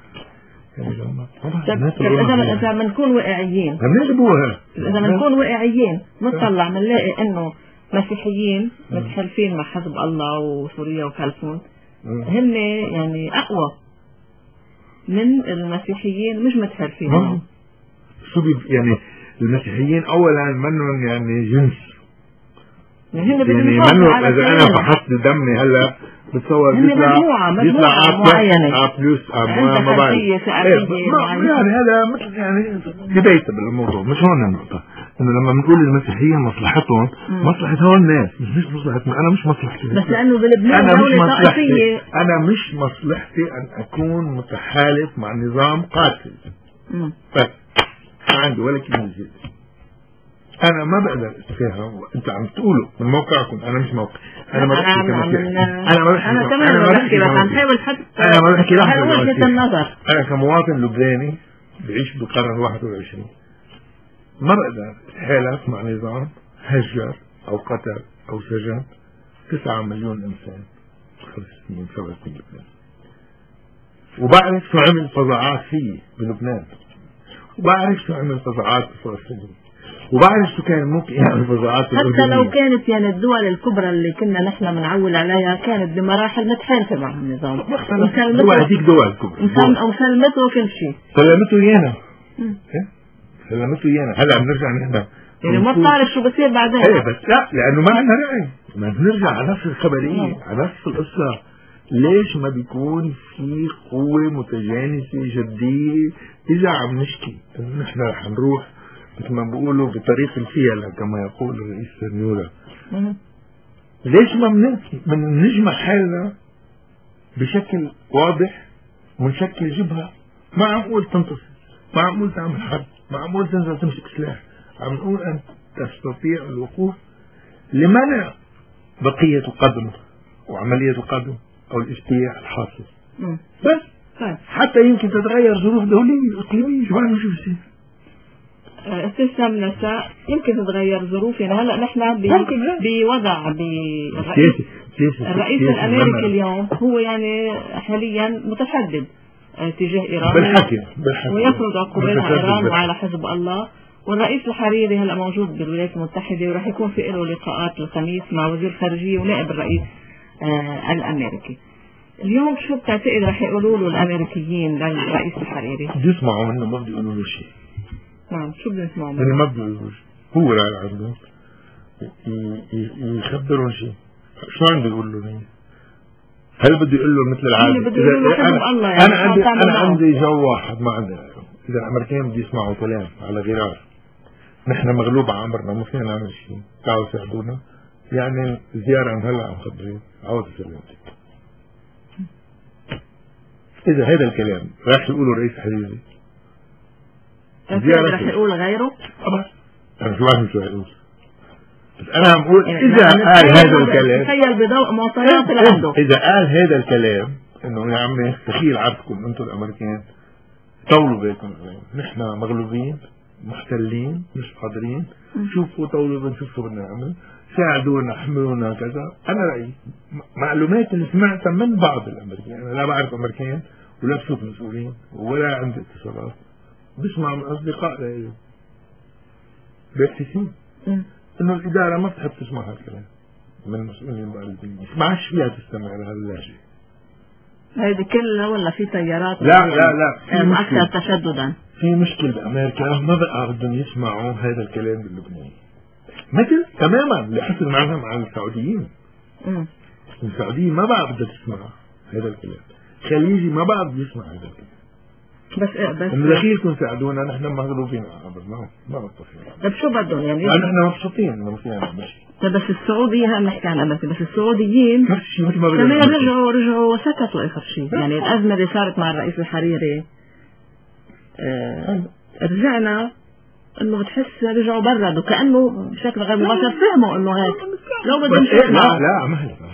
إذا إذا بنكون واقعيين إذا بنكون واقعيين نطلع بنلاقي إنه مسيحيين متحالفين مع حزب الله وسوريا وكالفون هن يعني أقوى من المسيحيين مش متحالفين. شو يعني المسيحيين أولا منهم يعني جنس يعني منهم. إذا أنا فحصت دمي هلا بتصور بيطلع بيطلع معينة ا بلس ا ما بعرف يعني هذا مثل يعني ديبيت بالموضوع. مش هون النقطة، انه لما بنقول المسيحيين مصلحتهم مصلحة هون الناس مش مش مصلحتنا. انا مش مصلحتي بس لانه بلبنان دولة طائفية. انا مش مصلحتي ان اكون متحالف مع نظام قاتل. بس ما عندي ولا كلمة زيادة. انا ما بقدر اتفاهم وانت عم تقولوا من موقعكم. انا مش موقع، انا ما بحكي كمسيحي، انا ما بحكي انا كمان ما بحكي، بس عم حاول حتى انا ما بحكي لحظة وجهة النظر. انا كمواطن لبناني بعيش بالقرن الواحد والعشرين ما بقدر اتحالف مع نظام هجر او قتل او سجن تسعة مليون انسان خمس سنين سبع سنين بلبنان، وبعرف شو عمل فظاعات فيه بلبنان، وبعرف شو عمل فظاعات بفلسطين، وبعرف شو كان ممكن يعمل فظاعات حتى لو كانت يعني الدول الكبرى اللي كنا نحن بنعول عليها كانت بمراحل متحالفة مع النظام. دول هذيك دول كبرى وسلمته كل شيء، سلمته ايانا سلمته ايانا. هلا بنرجع نحن يعني ما بتعرف شو بصير بعدين. ايه بس لا، لانه ما عندنا رأي. ما بنرجع على نفس الخبرية على نفس القصة. ليش ما بيكون في قوة متجانسة جدية؟ إذا عم نشكي إنه نحن رح نروح مثل ما بيقولوا بطريق الفيلة كما يقول الرئيس سنيورة، ليش ما من نجمع حالنا بشكل واضح ونشكل جبهة؟ ما عم نقول تنتصر، ما عم نقول تعمل حرب، ما عم نقول تنزل تمسك سلاح، عم نقول أن تستطيع الوقوف لمنع بقية القدم وعملية القدم أو الاجتياح الحاصل. بس حتى يمكن تتغير ظروف دولية إقليمية. شو بعرف شو بصير. استسلام نساء يمكن تتغير ظروفنا. هلا نحن بوضع بالرئيس الرئيس الامريكي اليوم هو يعني حاليا متشدد تجاه ايران بالحكي بالحكي ويفرض عقوبات على ايران وعلى حزب الله. والرئيس الحريري هلا موجود بالولايات المتحده وراح يكون في له لقاءات الخميس مع وزير الخارجيه ونائب الرئيس آه الامريكي. اليوم شو بتعتقد راح يقولوا له الامريكيين للرئيس الحريري؟ بيسمعوا منه ما بده يقولوا له شيء. نعم شو بده يسمعوا منه؟ يعني ما بده يقولوا شيء، هو رايح عنده يخبرهم شيء. شو عنده يقول له؟ هل بده يقول له مثل العاده؟ بده يقول له حزب الله يعني. انا عندي انا عندي جو واحد ما عندي. اذا الامريكان بده يسمعوا كلام على غرار، نحن مغلوب على امرنا ما فينا نعمل شيء، تعالوا ساعدونا، يعني زيارة عن هلا عم خبرين عاوز سلامتك. إذا هذا الكلام راح يقوله رئيس حريري زيارة راح يقول غيره؟ طبعا أنا شو بعرف شو هيقول، بس أنا عم أقول إذا قال هذا الكلام تخيل بضوء معطيات اللي عنده. إذا قال هذا الكلام إنه يا عمي دخيل عرضكم أنتم الأمريكان طولوا بالكم، نحن مغلوبين محتلين مش قادرين، شوفوا طولوا بنشوف شو بدنا نعمل، ساعدونا احملونا كذا. أنا رأيي معلومات اللي سمعتها من بعض الأمريكان، أنا لا بعرف أمريكان ولا بشوف مسؤولين ولا عندي اتصالات، بسمع من أصدقاء لي باحتسين إنه الإدارة ما بتحب تسمع هالكلام من مسؤولين بلديين، ما عادش فيها تستمع لهذا اللهجة. هيدي كلها ولا في تيارات؟ لا لا لا في أكثر تشددا. في مشكلة بأمريكا ما بقى بدهم يسمعوا هذا الكلام باللبناني، مثل تماما اللي حصل معنا مع السعوديين. امم السعوديين ما بقى بدها تسمع هذا الكلام، خليجي ما بقى بده يسمع هذا الكلام. بس إيه بس دخيلكم ساعدونا نحن مغلوبين قبل ما ما بطفين. طيب شو بدهم يعني؟ يعني نحن مبسوطين انه فينا نعمل شيء. طيب بس السعوديين هم نحكي عن امريكا، بس السعوديين نفس الشيء مثل ما كمان رجعوا رجعوا سكتوا اخر شيء، يعني الازمه اللي صارت مع الرئيس الحريري آه رجعنا انه بتحس رجعوا بردوا كانه بشكل غير مباشر فهموا انه هيك لو بدهم لا لا ما هي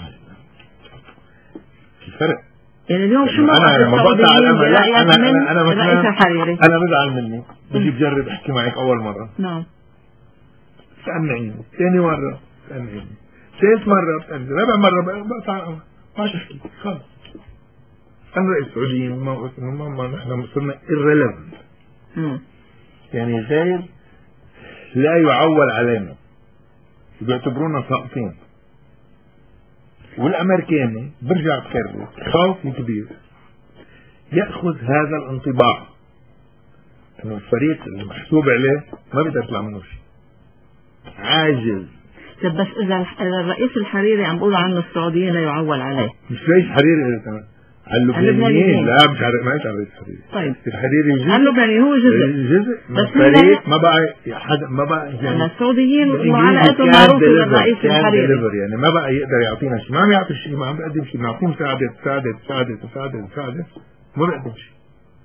الفرق. يعني اليوم شو موقف السعوديين برأيك من الرئيس الحريري؟ انا بزعل مني بدي بجرب احكي معك اول مره نعم سألني ثاني مره سألني ثالث مره بتأني رابع مره بقطع ما احكي خلص. انا رئيس السعوديين موقف انه ما نحن صرنا irrelevant، يعني زي لا يعول علينا، بيعتبرونا ساقطين. والامريكاني برجع بكرر خوف كبير ياخذ هذا الانطباع انه الفريق اللي محسوب عليه ما بيقدر يطلع منه شيء، عاجز. بس اذا الرئيس الحريري عم بيقولوا عنه السعوديين لا يعول عليه، مش رئيس حريري اذا كمان على اللبنانيين. لا مش عارف ما يعرف الحريري. طيب الحريري جزء، اللبناني هو جزء جزء من الفريق، ما بقى حدا ما بقى يعني السعوديين وعلاقتهم معروفه بالرئيس الحريري، يعني ما بقى يقدر يعطينا شيء، ما عم يعطي شيء، ما عم بيقدم شيء، بنعطيه مساعده مساعده مساعده مساعده مساعده ما بيقدم شيء.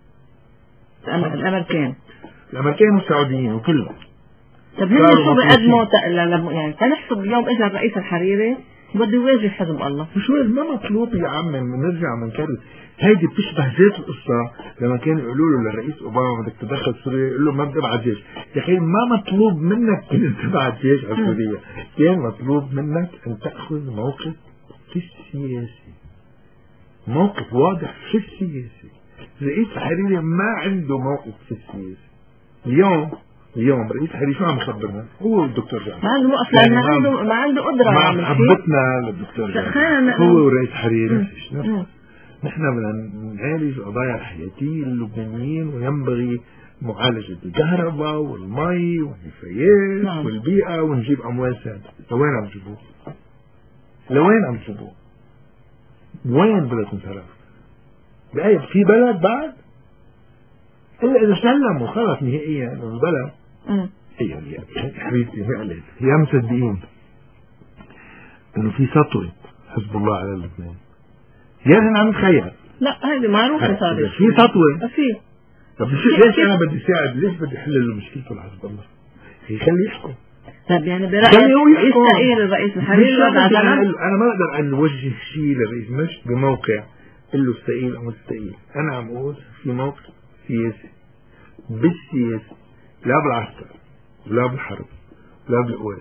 الامريكان الامريكان والسعوديين وكلهم. طب هن شو بيقدموا يعني تنحسب اليوم اجى الرئيس الحريري بده يواجه حزب الله، مش ما مطلوب يا عم نرجع بنكرر هيدي بتشبه ذات القصه لما كانوا يقولوا له للرئيس اوباما بدك تدخل سوريا يقول له ما بدي ابعت جيش. يا اخي ما مطلوب منك ان تبعت جيش على سوريا، كان مطلوب منك ان تاخذ موقف في السياسي، موقف واضح في السياسي. الرئيس الحريري ما عنده موقف في السياسي. اليوم اليوم رئيس الحريري شو عم يخبرنا؟ هو الدكتور جعفر ما عنده موقف، يعني ما عنده ما عنده قدره مع يعمل شيء. محبتنا للدكتور جعفر هو ورئيس الحريري نحن بدنا نعالج قضايا الحياتية للبنانيين، وينبغي معالجة الكهرباء والمي والنفايات نعم. والبيئة، ونجيب أموال سادة. لوين عم تجيبوه؟ لوين عم تجيبوه؟ وين بدها تنصرف؟ بأي في بلد بعد؟ إلا إذا سلموا خلص نهائيا إنه البلد هي هي حبيبتي فعلا هي مصدقين إنه في سطوة حزب الله على لبنان. يعني عم نتخيل لا هذه معروفة صارت في سطوة في. طب ليش أنا بدي ساعد؟ ليش بدي أحل له مشكلته لحزب الله؟ يخليه يحكم. طب يعني برأيك يستقيل الرئيس الحريري؟ أنا ما أقدر أن نوجه شيء للرئيس مش بموقع قل له استقيل أو مستقيل. أنا عم أقول في موقع سياسي بالسياسي، لا بالعسكر لا بالحرب لا بالقوات،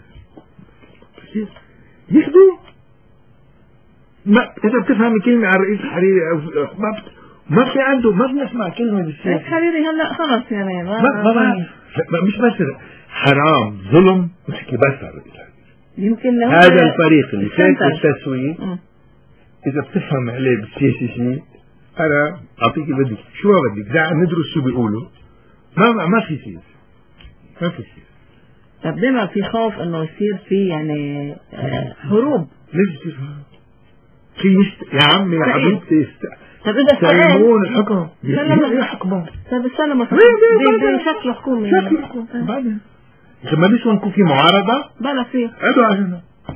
يحدو. ما إذا بتفهم كلمة عن الرئيس الحريري أو ما ما في عنده ما بنسمع كلمة بالسياسة. الحريري هلا خلص يعني ما ما ما, ما, ما مش بس حرام ظلم نحكي بس عن الرئيس الحريري. يمكن هذا الفريق اللي فات التسويق إذا بتفهم عليه بالسياسي شيء أنا أعطيك بدك شو ما بدك دع ندرس شو بيقولوا. ما ما في سياسة ما في سياسة. طب بما في خوف إنه يصير في يعني هروب. ليش يصير هروب؟ في يست... يا عمي يا حبيبتي يست... طب إذا سلمون الحكم يسلمون الحكم. طب السلموا بشكل حكومي شكل حكومي بعدين ما ليش نكون في معارضة بلا في ادعوا هنا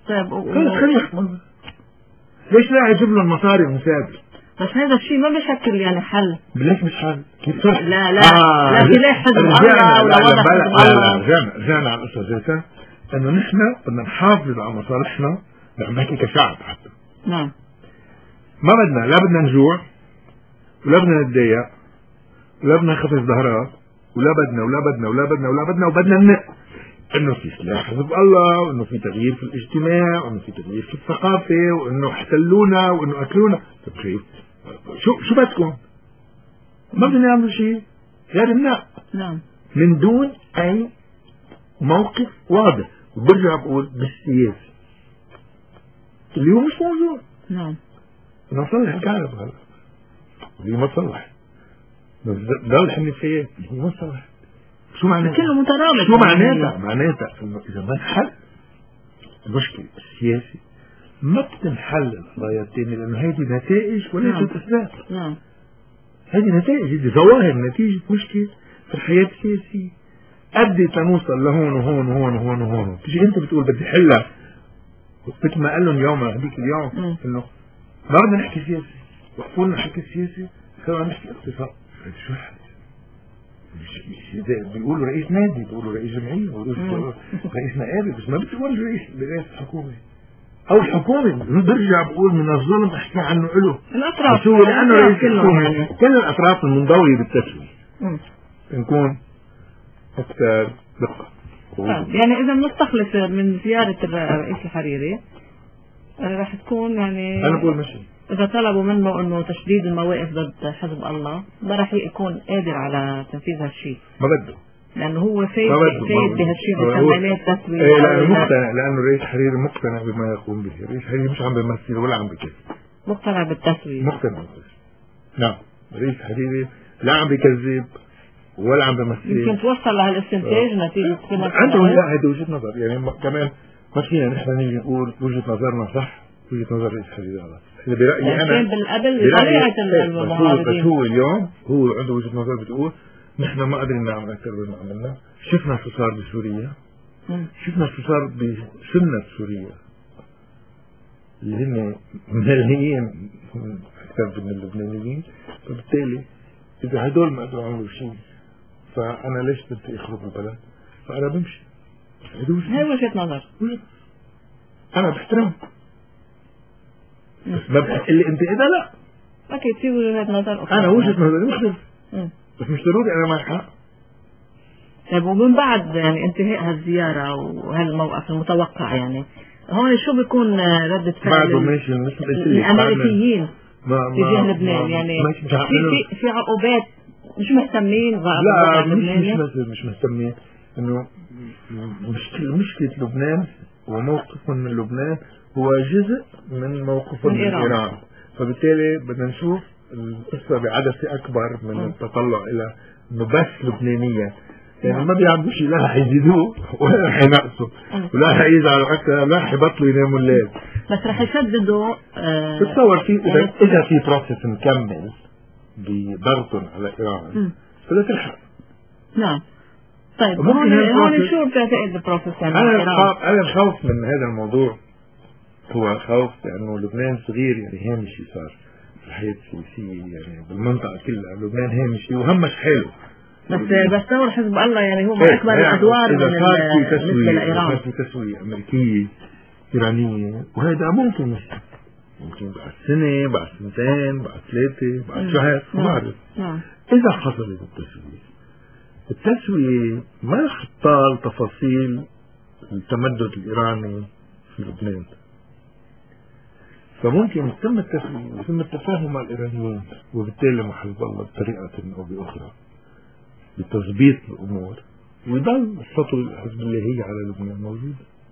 طيب خلي يحكموا. ليش لا يجيب لهم مصاري مساعدة؟ بس هذا الشيء ما بيشكل يعني حل. ليش مش حل؟ كيف صح؟ لا لا آه لا في ليه حزب الله ولا وضع حزب الله. رجعنا رجعنا على القصة زيتا انه نحن بدنا نحافظ على مصالحنا، بدنا نحكي كشعب حتى. نعم. ما بدنا لا بدنا نجوع ولا بدنا نتضايق ولا بدنا نخفف ظهرات ولا بدنا ولا بدنا ولا بدنا ولا بدنا وبدنا ننق انه في سلاح حزب الله، وانه في تغيير في الاجتماع، وانه في تغيير في الثقافة، وانه احتلونا وانه اكلونا. طيب كيف؟ شو شو بدكم؟ ما بدنا نعمل شيء غير النق. نعم. من دون اي موقف واضح. وبرجع بقول بالسياسة اللي هو مش موجود. نعم. نصلح الكهرباء هلا اللي ما تصلح ضل حنفيات اللي هو ما تصلح. شو معناتها؟ كله مترابط. شو معناتها؟ معناتها انه اذا ما انحل المشكلة السياسي ما بتنحل القضايا الثانية، لانه هذه نتائج وليست اسباب. نعم. هذه نتائج، هذه ظواهر نتيجة مشكلة في الحياة السياسية أدت لنوصل لهون وهون وهون وهون وهون. تيجي أنت بتقول بدي حلها مثل ما قال لهم يوم هذيك اليوم إنه ما بدنا نحكي سياسي، وقفوا لنا حكي سياسي، صاروا عم نحكي اقتصاد. شو بيقولوا رئيس نادي، بيقولوا رئيس جمعية، بيقولوا رئيس نقابة، بس ما بتقول رئيس رئيس الحكومة أو الحكومة. برجع بقول من الظلم أحكي عنه له الأطراف، هو لأنه رئيس الحكومة كل الأطراف المنضوية بالتسوية نكون أكثر دقة. يعني إذا بنستخلص من زيارة الرئيس الحريري راح تكون يعني أنا بقول ماشي إذا طلبوا منه إنه تشديد المواقف ضد حزب الله ما راح يكون قادر على تنفيذ هالشيء. ما بده، لأنه هو فايد فايد بهالشيء بسمينات تسوية. إيه لأنه مقتنع، لأنه الرئيس الحريري مقتنع بما يقوم به. الرئيس الحريري مش عم بيمثل ولا عم بكذب، مقتنع بالتسوية. مقتنع بالتسوية. نعم الرئيس الحريري لا عم بكذب ولا عم بمثل. يمكن توصل لهالاستنتاج آه. نتيجة عنده لا هذه وجهة نظر، يعني كمان ما فينا نحن نيجي نقول وجهة نظرنا صح وجهة نظر الرئيس الحريري غلط. إذا برأيي أنا بالقبل بطبيعة المعارضين هو اليوم هو عنده وجهة نظر بتقول نحن ما قادرين نعمل أكثر من ما عملنا. شفنا شو صار بسوريا، شفنا شو صار بسنة سوريا اللي هن ملايين أكثر من اللبنانيين. فبالتالي إذا هدول ما قدروا يعملوا شيء فأنا ليش بدي أخرب البلد؟ فأنا بمشي. هاي وجهة نظر أنا بحترم، بس ما بحق اللي أنت إذا لا أكيد في وجهة نظر أخرى. أنا وجهة نظري مختلف بس مش ضروري أنا معي حق. طيب ومن بعد يعني انتهاء هالزيارة وهالموقف المتوقع يعني هون شو بيكون ردة فعل الأمريكيين تجاه لبنان؟ يعني في في في عقوبات مش مهتمين؟ لا مش مش مش مهتمين. إنه مشكلة مشكلة لبنان وموقفهم من لبنان هو جزء من موقفهم من إيران. فبالتالي بدنا نشوف القصة بعدسة أكبر من م. التطلع إلى إنه بس لبنانية. يعني ما بيعملوا شيء، لا رح يزيدوه ولا رح ينقصوا ولا رح يزعلوا أكثر، لا رح يبطلوا يناموا الليل، بس رح يشددوا. آه بتصور في إذا إذا في بروسيس مكمل بضغطهم على إيران فلا تلحق. نعم. طيب هون هون شو بتعتقد البروسيس يعني؟ أنا أنا الخوف من هذا الموضوع هو خوف لأنه لبنان صغير، يعني هامشي صار في الحياة السياسية يعني بالمنطقة كلها. لبنان هامشي وهمش حاله. بس بس تصور حزب الله يعني هو من أكبر الأدوار من بالنسبة لإيران. إذا في تسوية أمريكية إيرانية وهذا ممكن يصير، ممكن بعد سنة بعد سنتين بعد ثلاثة بعد شهر ما بعرف. إذا حصلت التسوية التسوية ما رح تطال تفاصيل التمدد الإيراني في لبنان، فممكن يتم التسوية ويتم التفاهم مع الإيرانيين وبالتالي مع حزب الله بطريقة أو بأخرى بتظبيط الأمور ويضل السطو الحزب اللي هي على لبنان موجود.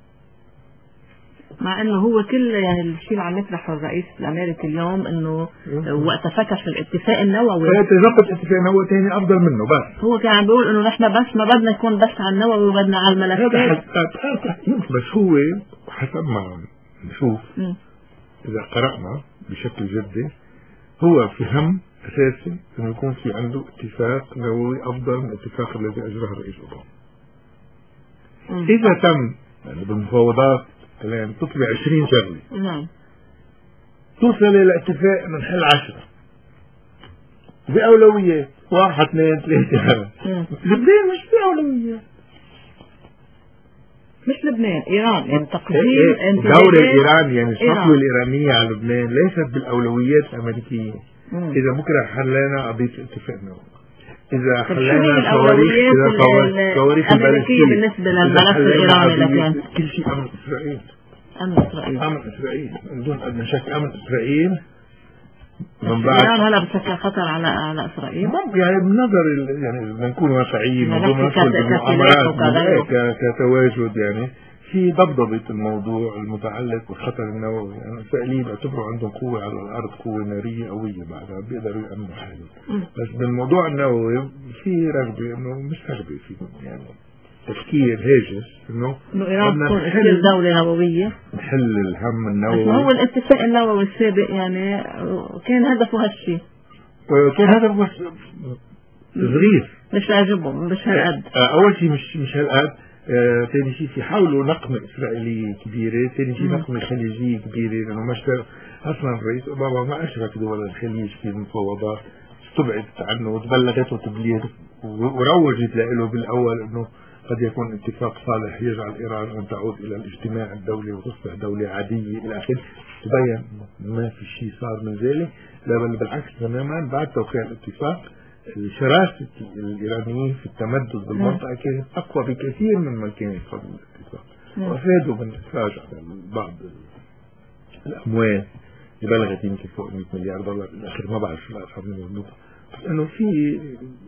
مع انه هو كل يعني الشيء اللي عم يطرحه الرئيس الامريكي اليوم انه وقت فتح الاتفاق النووي تظبط اتفاق نووي ثاني افضل منه. بس هو كان عم بيقول انه نحن بس ما بدنا يكون بس على النووي وبدنا على الملفات. بس هو حسب ما نشوف اذا قرأنا بشكل جدي هو في هم اساسي انه يكون في عنده اتفاق نووي افضل من الاتفاق الذي اجراه الرئيس اوباما. اذا تم يعني بالمفاوضات كلام تطلع عشرين شغله. نعم. توصل الى اتفاق انه نحل عشرة بأولويات واحد اثنين ثلاثة. لبنان مش في أولويات، مش لبنان، إيران يعني تقديم دور الإيران يعني الخطوة الإيرانية على لبنان ليست بالأولويات الأمريكية. مم. إذا بكرة حلينا قضية اتفاق نووي، إذا حلينا صواريخ صواريخ الأمريكية بالنسبة للملف الإيراني لكن كل شيء أمن إسرائيل. أمن إسرائيل أمن إسرائيل من دون أدنى شك. أمن إسرائيل من بعد إيران هلا بتشكل خطر على على إسرائيل يعني بنظر يعني بدنا نكون واقعيين من دون ندخل بالمؤامرات كتواجد يعني في ضبضبة الموضوع المتعلق بالخطر النووي. يعني إسرائيل بيعتبروا عندهم قوة على الأرض، قوة نارية قوية بعدها بيقدروا يأمنوا حالهم. بس بالموضوع النووي في رغبة إنه مش رغبة في يعني تفكير هاجس انه انه ايران تكون تصير دولة نووية نحل الهم النووي. بس هو الاتفاق النووي السابق يعني كان هدفه هالشيء، كان هدفه تزغير مش عاجبهم مش هالقد. اول شيء مش مش هالقد. آه، ثاني شيء في حاولوا نقمة إسرائيلية كبيرة، ثاني شيء نقمة خليجية كبيرة لأنه مش أصلا الرئيس أوباما ما أشرك دول الخليج في المفاوضات، استبعدت عنه وتبلغته تبليغ وروجت له بالأول أنه قد يكون اتفاق صالح يجعل إيران أن تعود إلى الاجتماع الدولي وتصبح دولة عادية إلى آخره. تبين ما في شيء صار من ذلك، لا بل بالعكس تماما. بعد توقيع الاتفاق شراسة الإيرانيين في التمدد بالمنطقة كانت أقوى بكثير مما كانت قبل الاتفاق، وأفادوا بالإخراج على بعض الأموال اللي بلغت يمكن فوق مئة مليار دولار إلى آخره. ما بعرف شو الأرقام المضبوطة، بس إنه في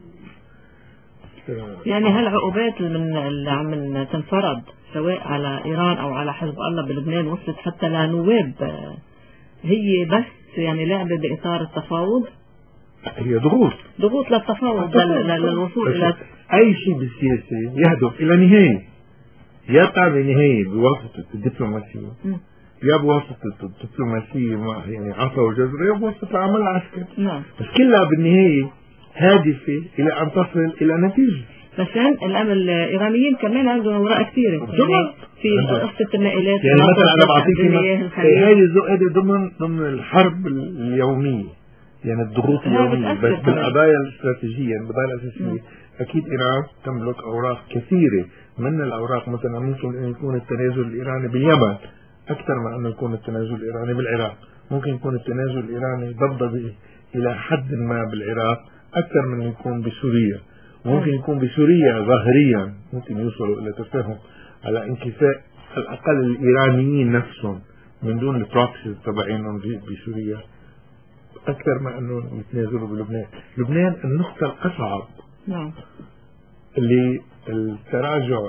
يعني هالعقوبات اللي عم تنفرض سواء على إيران أو على حزب الله بلبنان وصلت حتى لنواب، هي بس يعني لعبة بإطار التفاوض، هي ضغوط ضغوط للتفاوض للوصول إلى أي شيء بالسياسة يهدف إلى نهاية، يقع بنهاية بواسطة الدبلوماسية، يا بواسطة الدبلوماسية يعني عصا وجزر، يا بواسطة العمل العسكري. نعم. بس كلها بالنهاية هادفة إلى أن تصل إلى نتيجة. بس الأمن الإيرانيين كمان عندهم أوراق كثيرة يعني في قصة النائلات يعني مثلا أنا بعطيك هذه ضمن ضمن الحرب اليومية يعني الضغوط اليومية، بس بالقضايا الاستراتيجية القضايا الأساسية أكيد إيران تملك أوراق كثيرة. من الأوراق مثلا ممكن أن يكون التنازل الإيراني باليمن أكثر من أن يكون التنازل الإيراني بالعراق، ممكن يكون التنازل الإيراني ضبضبة إلى حد ما بالعراق أكثر من يكون بسوريا، ممكن يكون بسوريا ظاهريا ممكن يوصلوا إلى تفاهم على انكفاء على الأقل الإيرانيين نفسهم من دون البروكسيز تبعينهم بسوريا أكثر ما أنه يتنازلوا بلبنان. لبنان النقطة الأصعب نعم اللي التراجع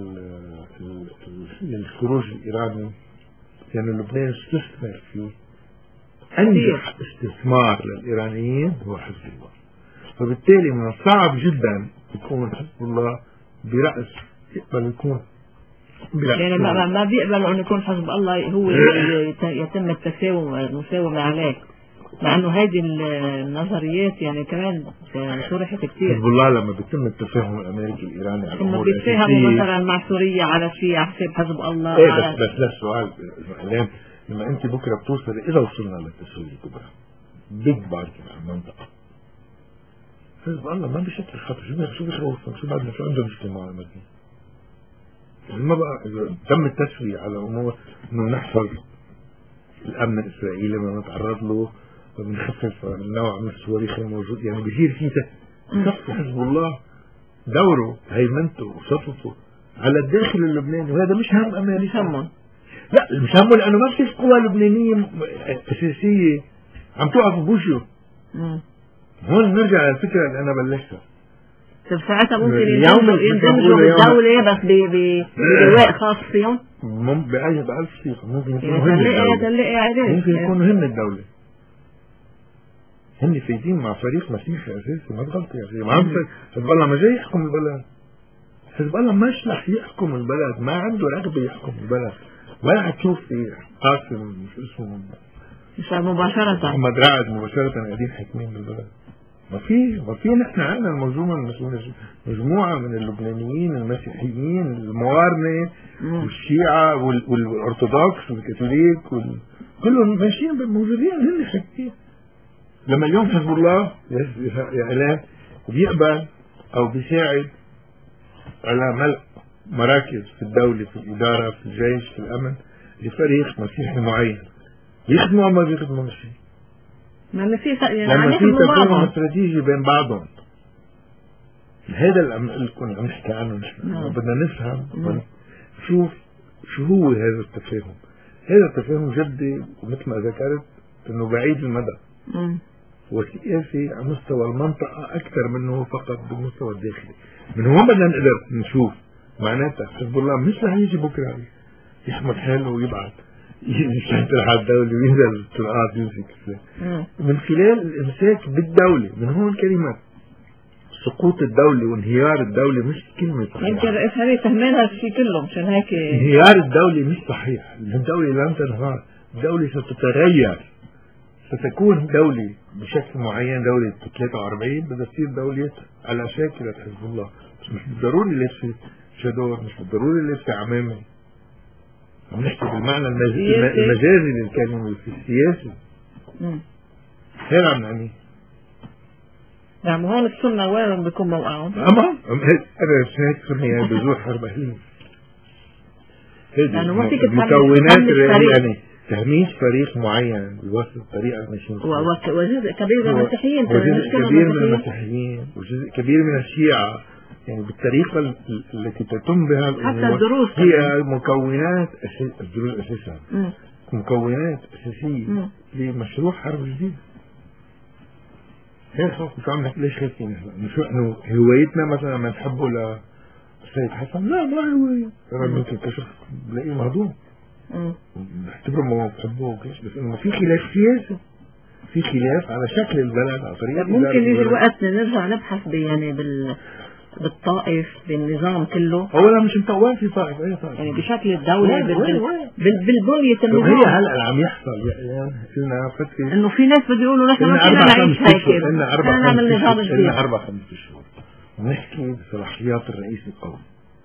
للخروج الإيراني يعني لبنان استثمر فيه أنجح استثمار للإيرانيين هو حزب الله، فبالتالي من الصعب جدا يكون حزب الله برأس يقبل يكون برأس يعني ما, ما بيقبلوا أن يكون حزب الله هو يتم التساوم المساومة عليه، مع أنه هذه النظريات يعني كمان شرحت كثير. حزب الله لما بيتم التفاهم الأمريكي الإيراني على الأمور الأساسية بيتفاهموا مثلا مع سوريا على شيء على حساب حزب الله. إيه بس بس لا السؤال الآن لما أنت بكرة بتوصل إذا وصلنا للتسوية الكبرى بيج بارك على المنطقة، حزب الله ما بشكل خطر شو شو بيخوفهم شو بعدنا شو عندهم اجتماع مدني ما بقى إذا تم التسوية على أمور إنه نحفظ الأمن الإسرائيلي ما نتعرض له وبنخفف النوع من الصواريخ الموجود يعني بيصير في تخفف حزب الله دوره هيمنته وسطته على الداخل اللبناني، وهذا مش هم أمريكا همهم. لا مش همه لأنه ما في قوى لبنانية أساسية عم توقف بوشه. هون نرجع للفكرة اللي أنا بلشتها. طب ساعتها ممكن يندمجوا بالدولة بس بلواء خاص فيهم؟ ممكن بأي بألف صيغة ممكن يكونوا هن الدولة، ممكن يكونوا هن الدولة، هن فايزين مع فريق مسيحي أساسي. ما تغلطي يا أخي، ما عم حزب الله ما جاي يحكم البلد، حزب الله مش رح يحكم البلد، ما عنده رغبة يحكم البلد، ولا حتشوف في قاسم مش اسمه مش مباشرة محمد رعد مباشرة قاعدين حاكمين بالبلد. ما في ما في نحن عندنا المنظومة مجموعة من اللبنانيين المسيحيين الموارنة والشيعة والأرثوذكس والكاثوليك وال... كلهم ماشيين موجودين هن حكي. لما اليوم حزب الله يا إعلان بيقبل أو بيساعد على ملء مراكز في الدولة في الإدارة في الجيش في الأمن لفريق مسيحي معين، يخدموا أو ما بيخدموا مش لما في يعني لما في تفاهم استراتيجي بين بعضهم. هذا اللي كنا عم نحكي عنه نحن. بدنا نفهم ونشوف شو هو هذا التفاهم. هذا التفاهم جدي ومثل ما ذكرت انه بعيد المدى وسياسي على مستوى المنطقة أكثر منه فقط بالمستوى الداخلي. من هون بدنا نقدر نشوف معناتها حزب الله مش رح يجي بكره يحمد حاله ويبعث يشتغل على الدولة وينزل الطرقات يمسك من خلال الإمساك بالدولة. من هون كلمة سقوط الدولة وانهيار الدولة مش كلمة صحيحة. يمكن رئيس هذه فهمان هالشيء كله مشان هيك انهيار الدولة مش صحيح. الدولة لن تنهار، الدولة ستتغير، ستكون دولة بشكل معين. دولة ثلاثة وأربعين بدها تصير دولة على شاكلة حزب الله، بس مش بالضروري لابسة شادور، مش بالضروري لابسة عمامة. عم نحكي بالمعنى المجازي للكلمة في السياسة. هذا عم نعني. يعني هون السنة وين بيكون موقعهم؟ أما أنا هيك سميها بذور حرب أهلية. يعني ما فيك مكونات يعني تهميش فريق معين بيوصل طريقة ماشيين وجزء كبير من المسيحيين وجزء كبير من المسيحيين وجزء كبير من الشيعة. يعني بالطريقة التي تتم بها حتى الدروس هي مكونات أساس الدروس أساسا مكونات أساسية لمشروع حرب جديد. هيك مش عم نحكي ليش خايفين مش إنه هوايتنا مثلا ما نحبه للسيد حسن، لا ما هواية. أنا ممكن كشخص بلاقيه مهضوم نعتبره ما بحبه كيش، بس إنه في خلاف سياسي، في خلاف على شكل البلد على طريقة. ممكن يجي الوقت نرجع نبحث يعني بال بالطائف بالنظام كله. اولا مش مطوال في طائف اي طائف يعني بشكل الدولة بال... بال... بالبنية النظام. هي هلا اللي عم يحصل يعني لنا فترة انه في ناس بده يقولوا نحن ما فينا نعيش هيك، بدنا نعمل نظام جديد. لنا اربع خمس اشهر ونحكي بصلاحيات الرئيس القومي،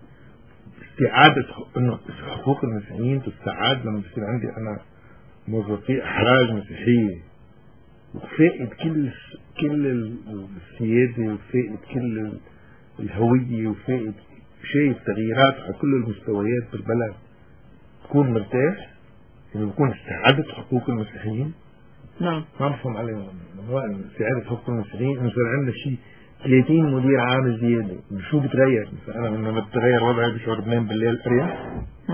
استعادة انه حقوق المسيحيين تستعاد لما بصير عندي انا موظفي احراج مسيحية وفائد كل كل السيادة وفائد كل الهوية وفائد شايف تغييرات على كل المستويات بالبلد، تكون مرتاح يعني بكون استعادة حقوق المسيحيين. نعم ما بفهم عليهم هو استعادة حقوق المسيحيين. مثلا عندنا شيء ثلاثين مدير عام زيادة، شو بتغير؟ مثلا أنا لما بتغير وضعي بشعر بنام بالليل أريح؟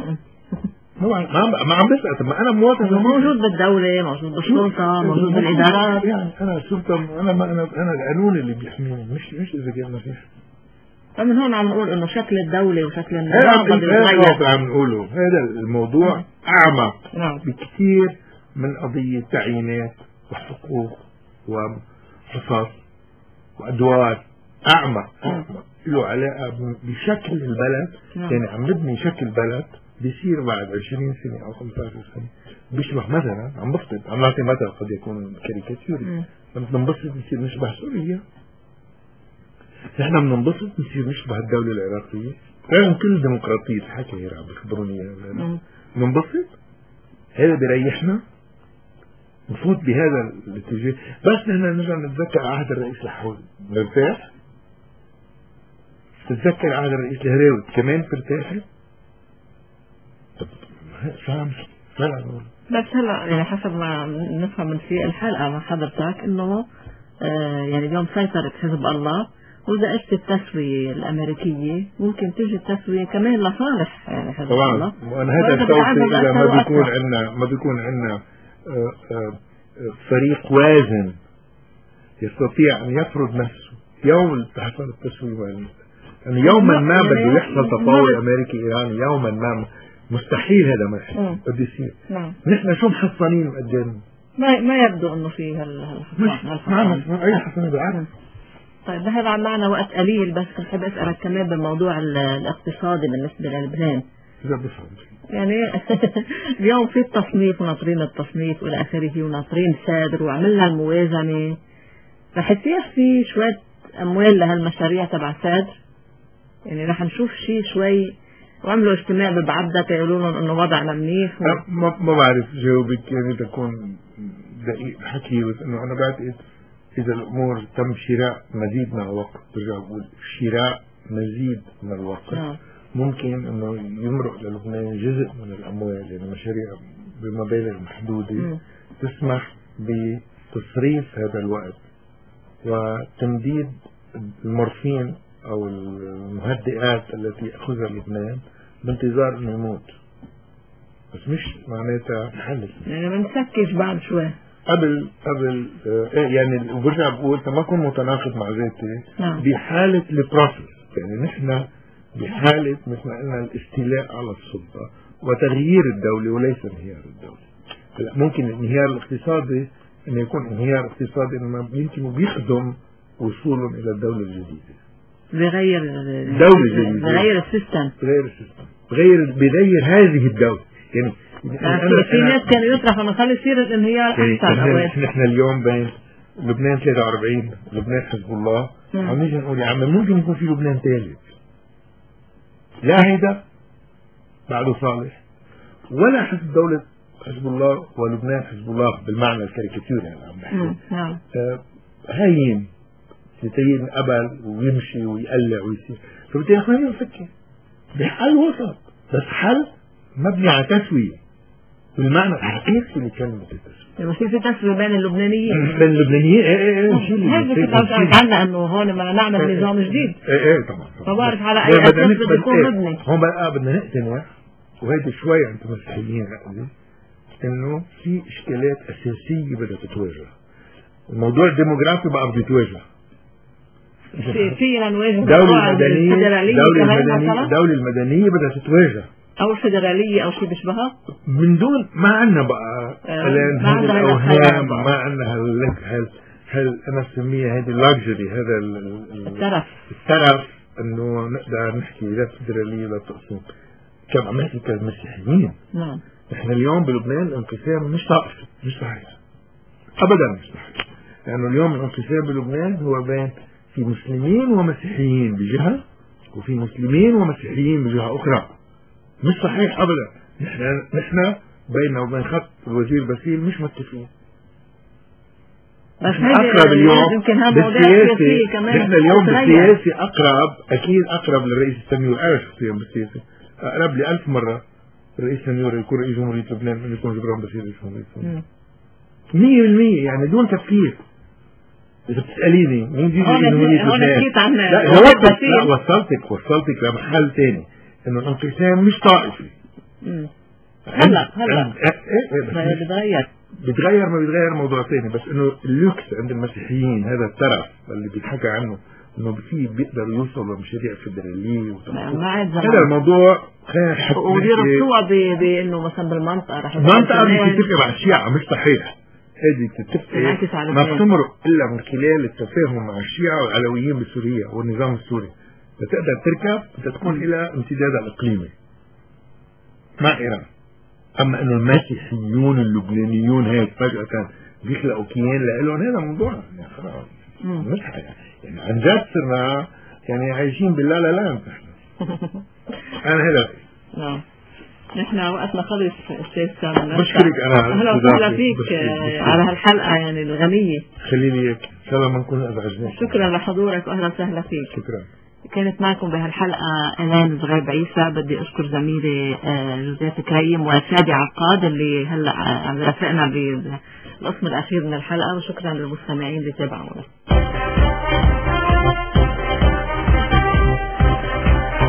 ما ما عم بسأل. طب ما أنا مواطن موجود بالدولة، موجود بالشرطة، موجود بالإدارات. يعني أنا الشرطة أنا ما أنا أنا القانون اللي بيحميني مش مش إذا كان مسيحي. فمن هون عم نقول انه شكل الدولة وشكل النظام بده يتغير. هذا عم نقوله هذا الموضوع اعمق نعم. بكثير من قضية تعيينات وحقوق وحصص وادوار. اعمق اعمق له علاقة بشكل البلد. نعم. يعني عم نبني شكل بلد بيصير بعد عشرين سنة او خمسة عشر سنة بيشبه مثلا عم بفترض عم نعطي مثل قد يكون كاريكاتيري لما بنبسط بيصير نشبه سوريا. نحن بننبسط بنصير نشبه الدولة العراقية رغم كل ديمقراطية الحكي هي عم بيخبروني اياها. بننبسط هذا بيريحنا نفوت بهذا الاتجاه. بس نحن نرجع نتذكر عهد الرئيس الحوزي نرتاح. تتذكر عهد الرئيس الهراوي كمان بترتاحي. طب شو عم فعلا بس هلا يعني حسب ما نفهم من سياق الحلقة مع حضرتك انه آه يعني اليوم سيطرت حزب الله، وإذا أجت التسوية الأمريكية ممكن تيجي التسوية كمان لصالح يعني حزب الله. طبعا وأنا هذا التوفيق إذا ما بيكون عندنا ما بيكون عندنا فريق وازن يستطيع أن يفرض نفسه يوم تحصل التسوية. يعني يوما ما بده يحصل تطور أمريكي إيراني يوما ما مستحيل هذا ما يحصل بده يصير. نحن شو محصنين قدامنا؟ ما ما يبدو إنه في هالحصان. مش أي حصان بالعالم. طيب هذا عم معنا وقت قليل، بس كنت حابب أسألك كمان بالموضوع الاقتصادي بالنسبة للبنان. يعني اليوم في التصنيف وناطرين التصنيف والى اخره وناطرين سادر وعملنا الموازنة رح يصير في شوية أموال لهالمشاريع تبع سادر؟ يعني رح نشوف شيء شوي، وعملوا اجتماع ببعدة يقولوا لهم إنه وضعنا منيح و... ما ما بعرف جاوبك يعني تكون دقيق حكي، بس إنه أنا بعتقد إذا الأمور تم شراء مزيد من الوقت، برجع بقول شراء مزيد من الوقت، نعم. ممكن إنه يمرق للبنان جزء من الأموال، يعني مشاريع بمبالغ محدودة م. تسمح بتصريف هذا الوقت وتمديد المورفين أو المهدئات التي يأخذها لبنان بانتظار إنه يموت، بس مش معناتها حل. يعني بنسكش بعد شوي قبل قبل آه يعني وبرجع بقول ما أكون متناقض مع ذاتي. نعم. بحالة البروسس، يعني نحن بحالة مثل ما قلنا الاستيلاء على السلطة وتغيير الدولة وليس انهيار الدولة. هلا ممكن الانهيار الاقتصادي انه يكون انهيار اقتصادي انما يمكن بيخدم وصولهم الى الدولة الجديدة. بغير دولة جديدة، بغير السيستم، بغير السيستم، بغير بغير هذه الدولة. يعني في ناس كانوا يطرحوا انه خلي يصير الانهيار احسن. نحن اليوم بين لبنان ثلاثة وأربعين لبنان حزب الله، عم نيجي نقول يا عم ممكن يكون في لبنان ثالث، لا هيدا بعده صالح ولا حزب دولة حزب الله ولبنان حزب الله بالمعنى الكاريكاتوري اللي عم بحكي. نعم. آه هين يتين قبل ويمشي ويقلع ويصير، فبدي خلينا نفكر بحل وسط، بس حل مبني على تسوية بالمعنى الحقيقي لكلمة التسوية. بس في تسوية بين اللبنانيين بين اللبنانيين ايه ايه ايه شو اللي هيك عندنا انه هون بدنا نعمل نظام جديد. ايه ايه طبعا ما بعرف على اي اساس بده يكون مبني. هون بقى بدنا نقتنع، وهيدي شوي انتم مسيحيين عقلي، انه في اشكالات اساسية بدها تتواجه. الموضوع الديموغرافي بقى بده يتواجه. في فينا نواجه الدولة المدنية، الدولة المدنية، الدولة المدنية بدها تتواجه او الفدرالية او شيء بيشبهها، من دون ما عندنا بقى الان هذه الاوهام، ما عندنا هال هال هال انا بسميها هذه اللاكجري، هذا الترف الترف انه نقدر نحكي لا فدرالية لا تقسيم كما عم نحكي كمسيحيين. نعم. نحن اليوم بلبنان الانقسام مش طائفي، مش صحيح ابدا، مش صحيح، لانه يعني اليوم الانقسام بلبنان هو بين في مسلمين ومسيحيين بجهة وفي مسلمين ومسيحيين بجهة اخرى، مش صحيح ابدا. نحن نحن بيننا وبين خط الوزير باسيل مش متفقين. بس اقرب اليوم بالسياسي كمان، نحن اليوم بالسياسي اقرب، اكيد اقرب للرئيس التنور. انا شخصيا بالسياسي اقرب لي ألف مرة الرئيس التنور يكون رئيس جمهورية لبنان من يكون جبران باسيل رئيس جمهورية لبنان مية بالمية، يعني دون تفكير. إذا بتسأليني مين جيجي جمهورية لبنان؟ لا جاوبتك، لا وصلتك وصلتك لمحل تاني انه الانقسام مش طائفي. هلا هلا بتغير بتغير ما بيتغير موضوع تاني، بس انه اللوكس عند المسيحيين هذا الترف اللي بيتحكى عنه انه في بيقدروا يوصلوا لمشاريع فدرالية هذا الموضوع خلينا ويربطوها بانه مثلا بالمنطقة رح المنطقة بتتفق مع الشيعة، مش صحيح. هذه تتفق ما بتمرق الا من خلال التفاهم مع الشيعة والعلويين بسوريا والنظام السوري. بتقدر تركب بدها تكون الى امتداد الاقليمي مع ايران. اما انه المسيحيون اللبنانيون هيك فجأة بيخلقوا كيان لهم، هذا موضوع يعني خلاص مش حقيقة. يعني عن جد صرنا يعني عايشين باللا لا لا انا هلا نعم. نحن وقتنا خلص استاذ سامي، بشكرك انا اهلا وسهلا فيك على هالحلقة يعني الغنية. خليني هيك ان شاء الله ما نكون ازعجناك. شكرا لحضورك واهلا وسهلا فيك. شكرا. كانت معكم بهالحلقة إيلان زغيب عيسى. بدي أشكر زميلي جوزيف كريم وشادي عقاد اللي هلا عم رافقنا بالقسم الأخير من الحلقة، وشكرا للمستمعين اللي تابعونا.